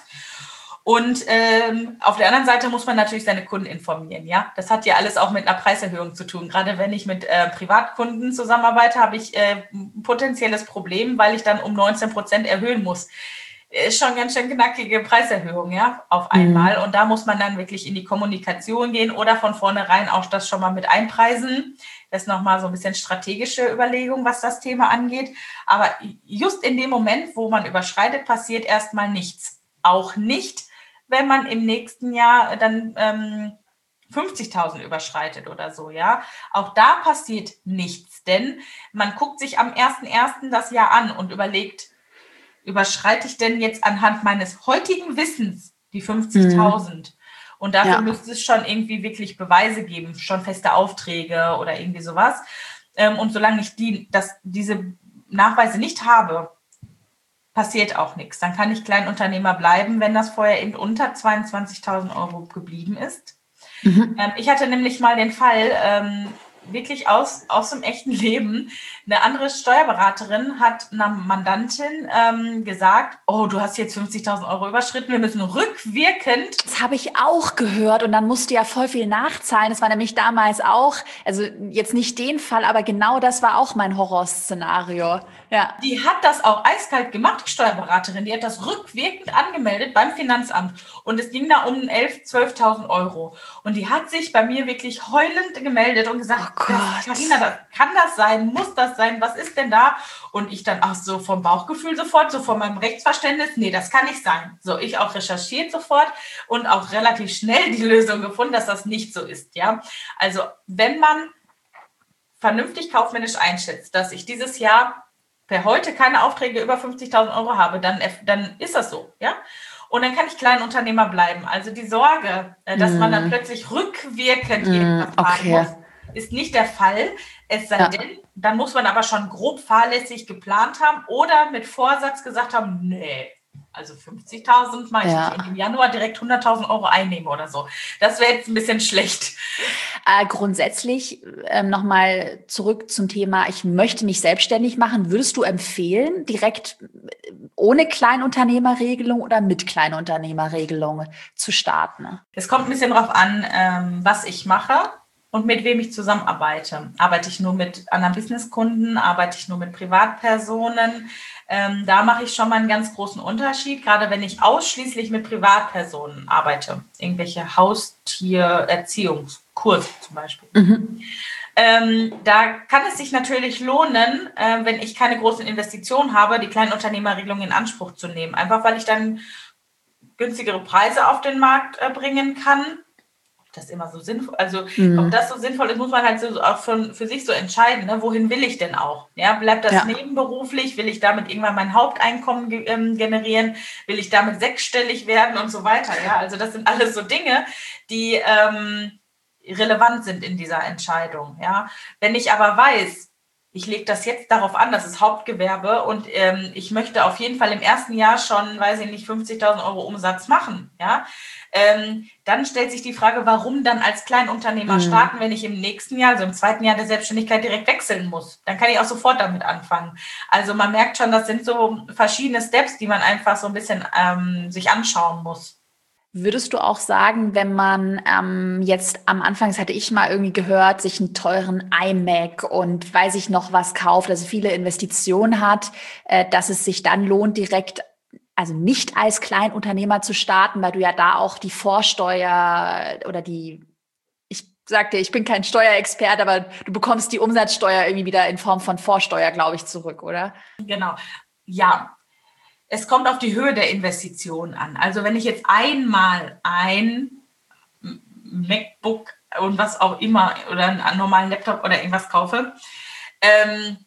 Und ähm, auf der anderen Seite muss man natürlich seine Kunden informieren. Ja, das hat ja alles auch mit einer Preiserhöhung zu tun. Gerade wenn ich mit äh, Privatkunden zusammenarbeite, habe ich äh, ein potenzielles Problem, weil ich dann um neunzehn Prozent erhöhen muss. Ist schon ganz schön knackige Preiserhöhung, ja, auf einmal. Mhm. Und da muss man dann wirklich in die Kommunikation gehen oder von vornherein auch das schon mal mit einpreisen. Das ist nochmal so ein bisschen strategische Überlegung, was das Thema angeht. Aber just in dem Moment, wo man überschreitet, passiert erstmal nichts. Auch nicht, wenn man im nächsten Jahr dann ähm, fünfzigtausend überschreitet oder so, ja. Auch da passiert nichts, denn man guckt sich am ersten ersten das Jahr an und überlegt, überschreite ich denn jetzt anhand meines heutigen Wissens die fünfzigtausend? Mhm. Und dafür ja. müsste es schon irgendwie wirklich Beweise geben, schon feste Aufträge oder irgendwie sowas. Ähm, und solange ich die, das, diese Nachweise nicht habe, passiert auch nichts. Dann kann ich Kleinunternehmer bleiben, wenn das vorher eben unter zweiundzwanzigtausend Euro geblieben ist. Mhm. Ähm, ich hatte nämlich mal den Fall, ähm, wirklich aus, aus dem echten Leben, eine andere Steuerberaterin hat einer Mandantin ähm, gesagt, oh, du hast jetzt fünfzigtausend Euro überschritten, wir müssen rückwirkend. Das habe ich auch gehört, und dann musst du ja voll viel nachzahlen. Das war nämlich damals auch, also jetzt nicht den Fall, aber genau das war auch mein Horrorszenario. Ja. Die hat das auch eiskalt gemacht, die Steuerberaterin. Die hat das rückwirkend angemeldet beim Finanzamt. Und es ging da um elftausend, zwölftausend Euro. Und die hat sich bei mir wirklich heulend gemeldet und gesagt, oh Gott. Carina, das, kann das sein? Muss das sein, was ist denn da? Und ich dann auch so vom Bauchgefühl sofort, so von meinem Rechtsverständnis, nee, das kann nicht sein. So, ich auch recherchiert sofort und auch relativ schnell die Lösung gefunden, dass das nicht so ist, ja. Also, wenn man vernünftig kaufmännisch einschätzt, dass ich dieses Jahr per heute keine Aufträge über fünfzigtausend Euro habe, dann, dann ist das so, ja. Und dann kann ich Kleinunternehmer bleiben. Also die Sorge, dass mm. man dann plötzlich rückwirkend mm, irgendwas machen okay. muss, ist nicht der Fall. Es sei ja. denn, dann muss man aber schon grob fahrlässig geplant haben oder mit Vorsatz gesagt haben, nee, also fünfzigtausend mache ich ja. nicht im Januar direkt hunderttausend Euro einnehme oder so. Das wäre jetzt ein bisschen schlecht. Äh, grundsätzlich ähm, nochmal zurück zum Thema, ich möchte mich selbstständig machen. Würdest du empfehlen, direkt ohne Kleinunternehmerregelung oder mit Kleinunternehmerregelung zu starten? Es kommt ein bisschen drauf an, ähm, was ich mache und mit wem ich zusammenarbeite. Arbeite ich nur mit anderen Businesskunden? Arbeite ich nur mit Privatpersonen? Ähm, da mache ich schon mal einen ganz großen Unterschied, gerade wenn ich ausschließlich mit Privatpersonen arbeite. Irgendwelche Haustiererziehungskurse zum Beispiel. Mhm. Ähm, da kann es sich natürlich lohnen, äh, wenn ich keine großen Investitionen habe, die Kleinunternehmerregelung in Anspruch zu nehmen. Einfach weil ich dann günstigere Preise auf den Markt äh, bringen kann. Das immer so sinnvoll, also mhm. ob das so sinnvoll ist, muss man halt so auch für, für sich so entscheiden, ne? Wohin will ich denn auch? Ja, bleibt das ja. nebenberuflich? Will ich damit irgendwann mein Haupteinkommen ge- ähm, generieren? Will ich damit sechsstellig werden und so weiter? Ja, also das sind alles so Dinge, die ähm, relevant sind in dieser Entscheidung. Ja, wenn ich aber weiß, ich lege das jetzt darauf an, das ist Hauptgewerbe und ähm, ich möchte auf jeden Fall im ersten Jahr schon, weiß ich nicht, fünfzigtausend Euro Umsatz machen, ja, ähm, dann stellt sich die Frage, warum dann als Kleinunternehmer mhm. starten, wenn ich im nächsten Jahr, also im zweiten Jahr der Selbstständigkeit direkt wechseln muss. Dann kann ich auch sofort damit anfangen. Also man merkt schon, das sind so verschiedene Steps, die man einfach so ein bisschen ähm, sich anschauen muss. Würdest du auch sagen, wenn man ähm, jetzt am Anfang, das hatte ich mal irgendwie gehört, sich einen teuren iMac und weiß ich noch was kauft, also viele Investitionen hat, äh, dass es sich dann lohnt, direkt, also nicht als Kleinunternehmer zu starten, weil du ja da auch die Vorsteuer oder die, ich sagte, ich bin kein Steuerexperte, aber du bekommst die Umsatzsteuer irgendwie wieder in Form von Vorsteuer, glaube ich, zurück, oder? Genau, ja. Es kommt auf die Höhe der Investition an. Also wenn ich jetzt einmal ein MacBook und was auch immer oder einen normalen Laptop oder irgendwas kaufe, ähm,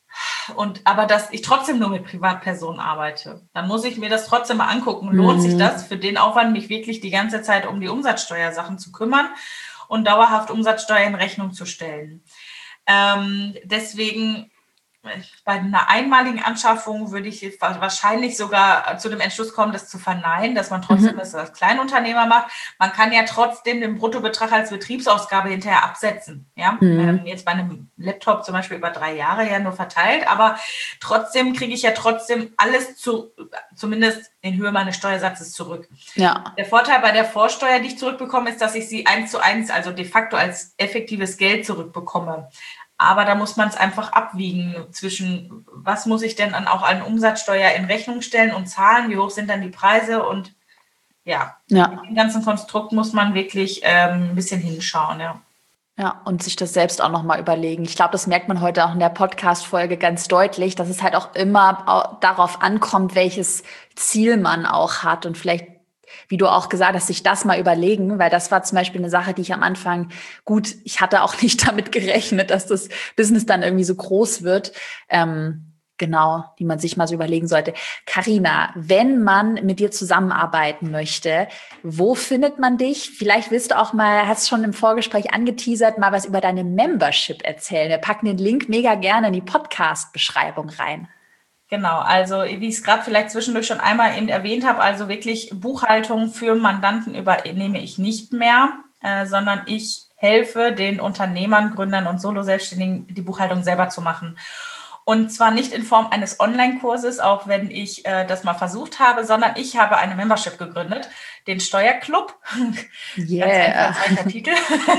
und aber dass ich trotzdem nur mit Privatpersonen arbeite, dann muss ich mir das trotzdem mal angucken. Lohnt mhm. sich das für den Aufwand, mich wirklich die ganze Zeit um die Umsatzsteuersachen zu kümmern und dauerhaft Umsatzsteuer in Rechnung zu stellen? Ähm, deswegen bei einer einmaligen Anschaffung würde ich wahrscheinlich sogar zu dem Entschluss kommen, das zu verneinen, dass man trotzdem mhm. das als Kleinunternehmer macht. Man kann ja trotzdem den Bruttobetrag als Betriebsausgabe hinterher absetzen. Ja? Mhm. Jetzt bei einem Laptop zum Beispiel über drei Jahre ja nur verteilt, aber trotzdem kriege ich ja trotzdem alles zu, zumindest in Höhe meines Steuersatzes zurück. Ja. Der Vorteil bei der Vorsteuer, die ich zurückbekomme, ist, dass ich sie eins zu eins, also de facto als effektives Geld zurückbekomme. Aber da muss man es einfach abwiegen zwischen, was muss ich denn dann auch an Umsatzsteuer in Rechnung stellen und zahlen, wie hoch sind dann die Preise und ja, ja. im ganzen Konstrukt muss man wirklich ähm, ein bisschen hinschauen, ja. Ja, und sich das selbst auch nochmal überlegen. Ich glaube, das merkt man heute auch in der Podcast-Folge ganz deutlich, dass es halt auch immer darauf ankommt, welches Ziel man auch hat und vielleicht, wie du auch gesagt hast, sich das mal überlegen, weil das war zum Beispiel eine Sache, die ich am Anfang, gut, ich hatte auch nicht damit gerechnet, dass das Business dann irgendwie so groß wird, ähm, genau, die man sich mal so überlegen sollte. Carina, wenn man mit dir zusammenarbeiten möchte, wo findet man dich? Vielleicht willst du auch mal, hast schon im Vorgespräch angeteasert, mal was über deine Membership erzählen. Wir packen den Link mega gerne in die Podcast-Beschreibung rein. Genau, also wie ich es gerade vielleicht zwischendurch schon einmal eben erwähnt habe, also wirklich Buchhaltung für Mandanten übernehme ich nicht mehr, äh, sondern ich helfe den Unternehmern, Gründern und Solo-Selbstständigen, die Buchhaltung selber zu machen. Und zwar nicht in Form eines Online-Kurses, auch wenn ich äh, das mal versucht habe, sondern ich habe eine Membership gegründet, den Steuerclub. Yeah. Ganz einfach zweiter Titel.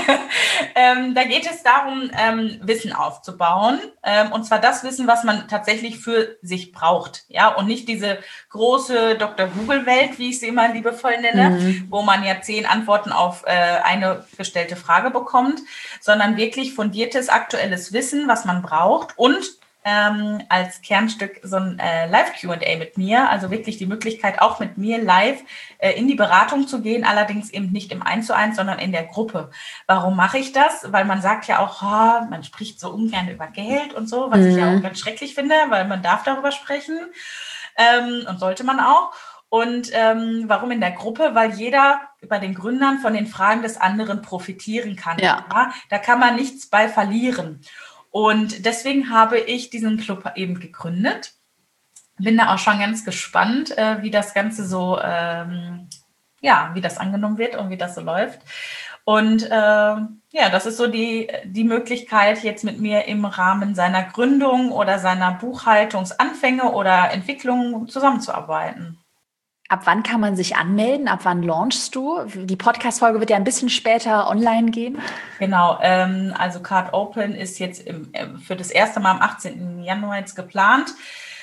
ähm, da geht es darum, ähm, Wissen aufzubauen. Ähm, und zwar das Wissen, was man tatsächlich für sich braucht. Ja, und nicht diese große Doktor Google-Welt, wie ich sie immer liebevoll nenne, mhm. wo man ja zehn Antworten auf äh, eine gestellte Frage bekommt, sondern wirklich fundiertes, aktuelles Wissen, was man braucht und ähm, als Kernstück so ein äh, Live-Q und A mit mir, also wirklich die Möglichkeit, auch mit mir live äh, in die Beratung zu gehen, allerdings eben nicht im eins zu eins, sondern in der Gruppe. Warum mache ich das? Weil man sagt ja auch, oh, man spricht so ungern über Geld und so, was mhm. ich ja auch ganz schrecklich finde, weil man darf darüber sprechen ähm, und sollte man auch. Und ähm, warum in der Gruppe? Weil jeder bei den Gründern von den Fragen des anderen profitieren kann. Ja. Ja? Da kann man nichts bei verlieren. Und deswegen habe ich diesen Club eben gegründet. Bin da auch schon ganz gespannt, äh, wie das Ganze so, ähm, ja, wie das angenommen wird und wie das so läuft. Und äh, ja, das ist so die, die Möglichkeit, jetzt mit mir im Rahmen seiner Gründung oder seiner Buchhaltungsanfänge oder Entwicklung zusammenzuarbeiten. Ab wann kann man sich anmelden? Ab wann launchst du? Die Podcast-Folge wird ja ein bisschen später online gehen. Genau, ähm, also Card Open ist jetzt im, für das erste Mal am achtzehnten Januar jetzt geplant.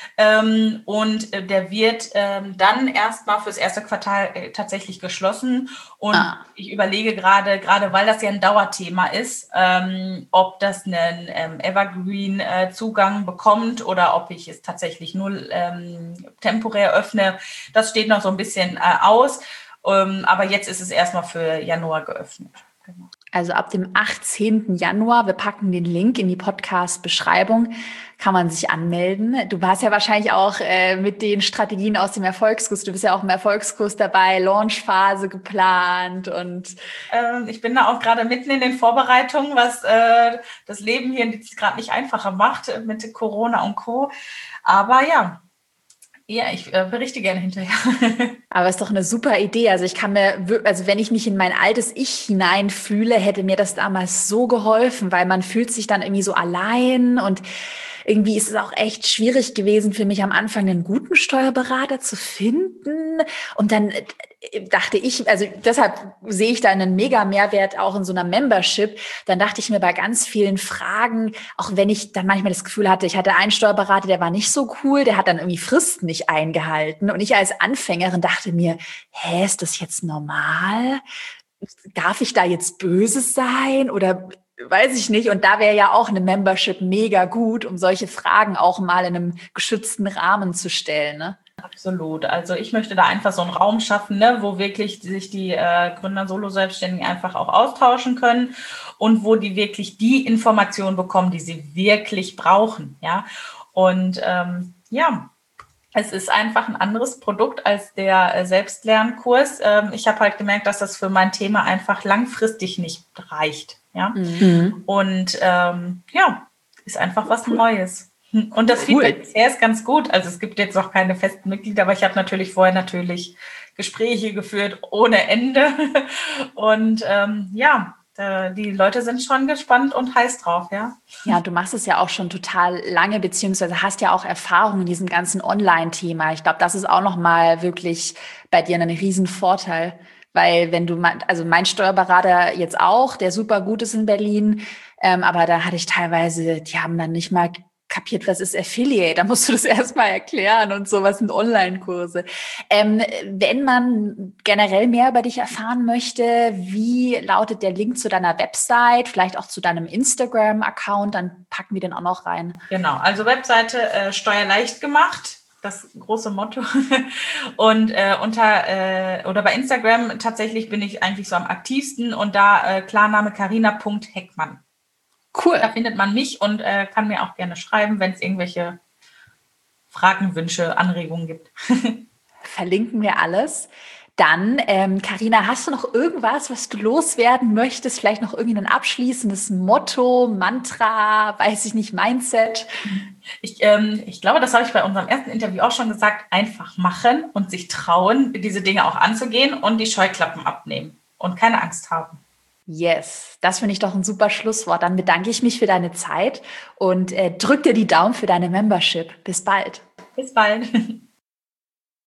Ähm, und äh, der wird ähm, dann erstmal fürs erste Quartal äh, tatsächlich geschlossen. Und ah. ich überlege gerade, gerade weil das ja ein Dauerthema ist, ähm, ob das einen ähm, Evergreen-Zugang äh, bekommt oder ob ich es tatsächlich nur ähm, temporär öffne. Das steht noch so ein bisschen äh, aus. Ähm, aber jetzt ist es erstmal für Januar geöffnet. Genau. Also ab dem achtzehnten Januar, wir packen den Link in die Podcast-Beschreibung, kann man sich anmelden. Du warst ja wahrscheinlich auch äh, mit den Strategien aus dem Erfolgskurs, du bist ja auch im Erfolgskurs dabei, Launchphase geplant und... Ähm, ich bin da auch gerade mitten in den Vorbereitungen, was äh, das Leben hier gerade nicht einfacher macht mit Corona und Co. Aber ja, Ja, ich äh, berichte gerne hinterher. Aber ist doch eine super Idee. Also ich kann mir, also wenn ich mich in mein altes Ich hineinfühle, hätte mir das damals so geholfen, weil man fühlt sich dann irgendwie so allein und irgendwie ist es auch echt schwierig gewesen für mich am Anfang, einen guten Steuerberater zu finden. Und dann dachte ich, also deshalb sehe ich da einen mega Mehrwert auch in so einer Membership. Dann dachte ich mir bei ganz vielen Fragen, auch wenn ich dann manchmal das Gefühl hatte, ich hatte einen Steuerberater, der war nicht so cool, der hat dann irgendwie Fristen nicht eingehalten. Und ich als Anfängerin dachte mir, hä, ist das jetzt normal? Darf ich da jetzt böse sein oder weiß ich nicht. Und da wäre ja auch eine Membership mega gut, um solche Fragen auch mal in einem geschützten Rahmen zu stellen, ne? Absolut. Also ich möchte da einfach so einen Raum schaffen, ne, wo wirklich sich die äh, Gründer, Solo-Selbstständigen einfach auch austauschen können und wo die wirklich die Informationen bekommen, die sie wirklich brauchen. Ja, und ähm, ja, es ist einfach ein anderes Produkt als der äh, Selbstlernkurs. Ähm, ich habe halt gemerkt, dass das für mein Thema einfach langfristig nicht reicht. Ja, mhm. Und ähm, ja, ist einfach was Neues. Und das cool. Feedback bisher ist ganz gut. Also es gibt jetzt noch keine festen Mitglieder, aber ich habe natürlich vorher natürlich Gespräche geführt ohne Ende. Und ähm, ja, die Leute sind schon gespannt und heiß drauf, ja. Ja, du machst es ja auch schon total lange, beziehungsweise hast ja auch Erfahrung in diesem ganzen Online-Thema. Ich glaube, das ist auch nochmal wirklich bei dir ein Riesenvorteil. Weil wenn du, also mein Steuerberater jetzt auch, der super gut ist in Berlin, ähm, aber da hatte ich teilweise, die haben dann nicht mal kapiert, was ist Affiliate, da musst du das erstmal erklären und so, was sind Online-Kurse. Ähm, wenn man generell mehr über dich erfahren möchte, wie lautet der Link zu deiner Website, vielleicht auch zu deinem Instagram-Account, dann packen wir den auch noch rein. Genau, also Webseite äh, steuerleicht gemacht, das große Motto. Und äh, unter äh, oder bei Instagram tatsächlich bin ich eigentlich so am aktivsten und da äh, Klarname carina Punkt heckmann. Cool. Da findet man mich und äh, kann mir auch gerne schreiben, wenn es irgendwelche Fragen, Wünsche, Anregungen gibt. Verlinken wir alles. Dann, ähm, Carina, hast du noch irgendwas, was du loswerden möchtest? Vielleicht noch irgendein abschließendes Motto, Mantra, weiß ich nicht, Mindset? Ich, ähm, ich glaube, das habe ich bei unserem ersten Interview auch schon gesagt. Einfach machen und sich trauen, diese Dinge auch anzugehen und die Scheuklappen abnehmen und keine Angst haben. Yes, das finde ich doch ein super Schlusswort. Dann bedanke ich mich für deine Zeit und äh, drück dir die Daumen für deine Membership. Bis bald. Bis bald.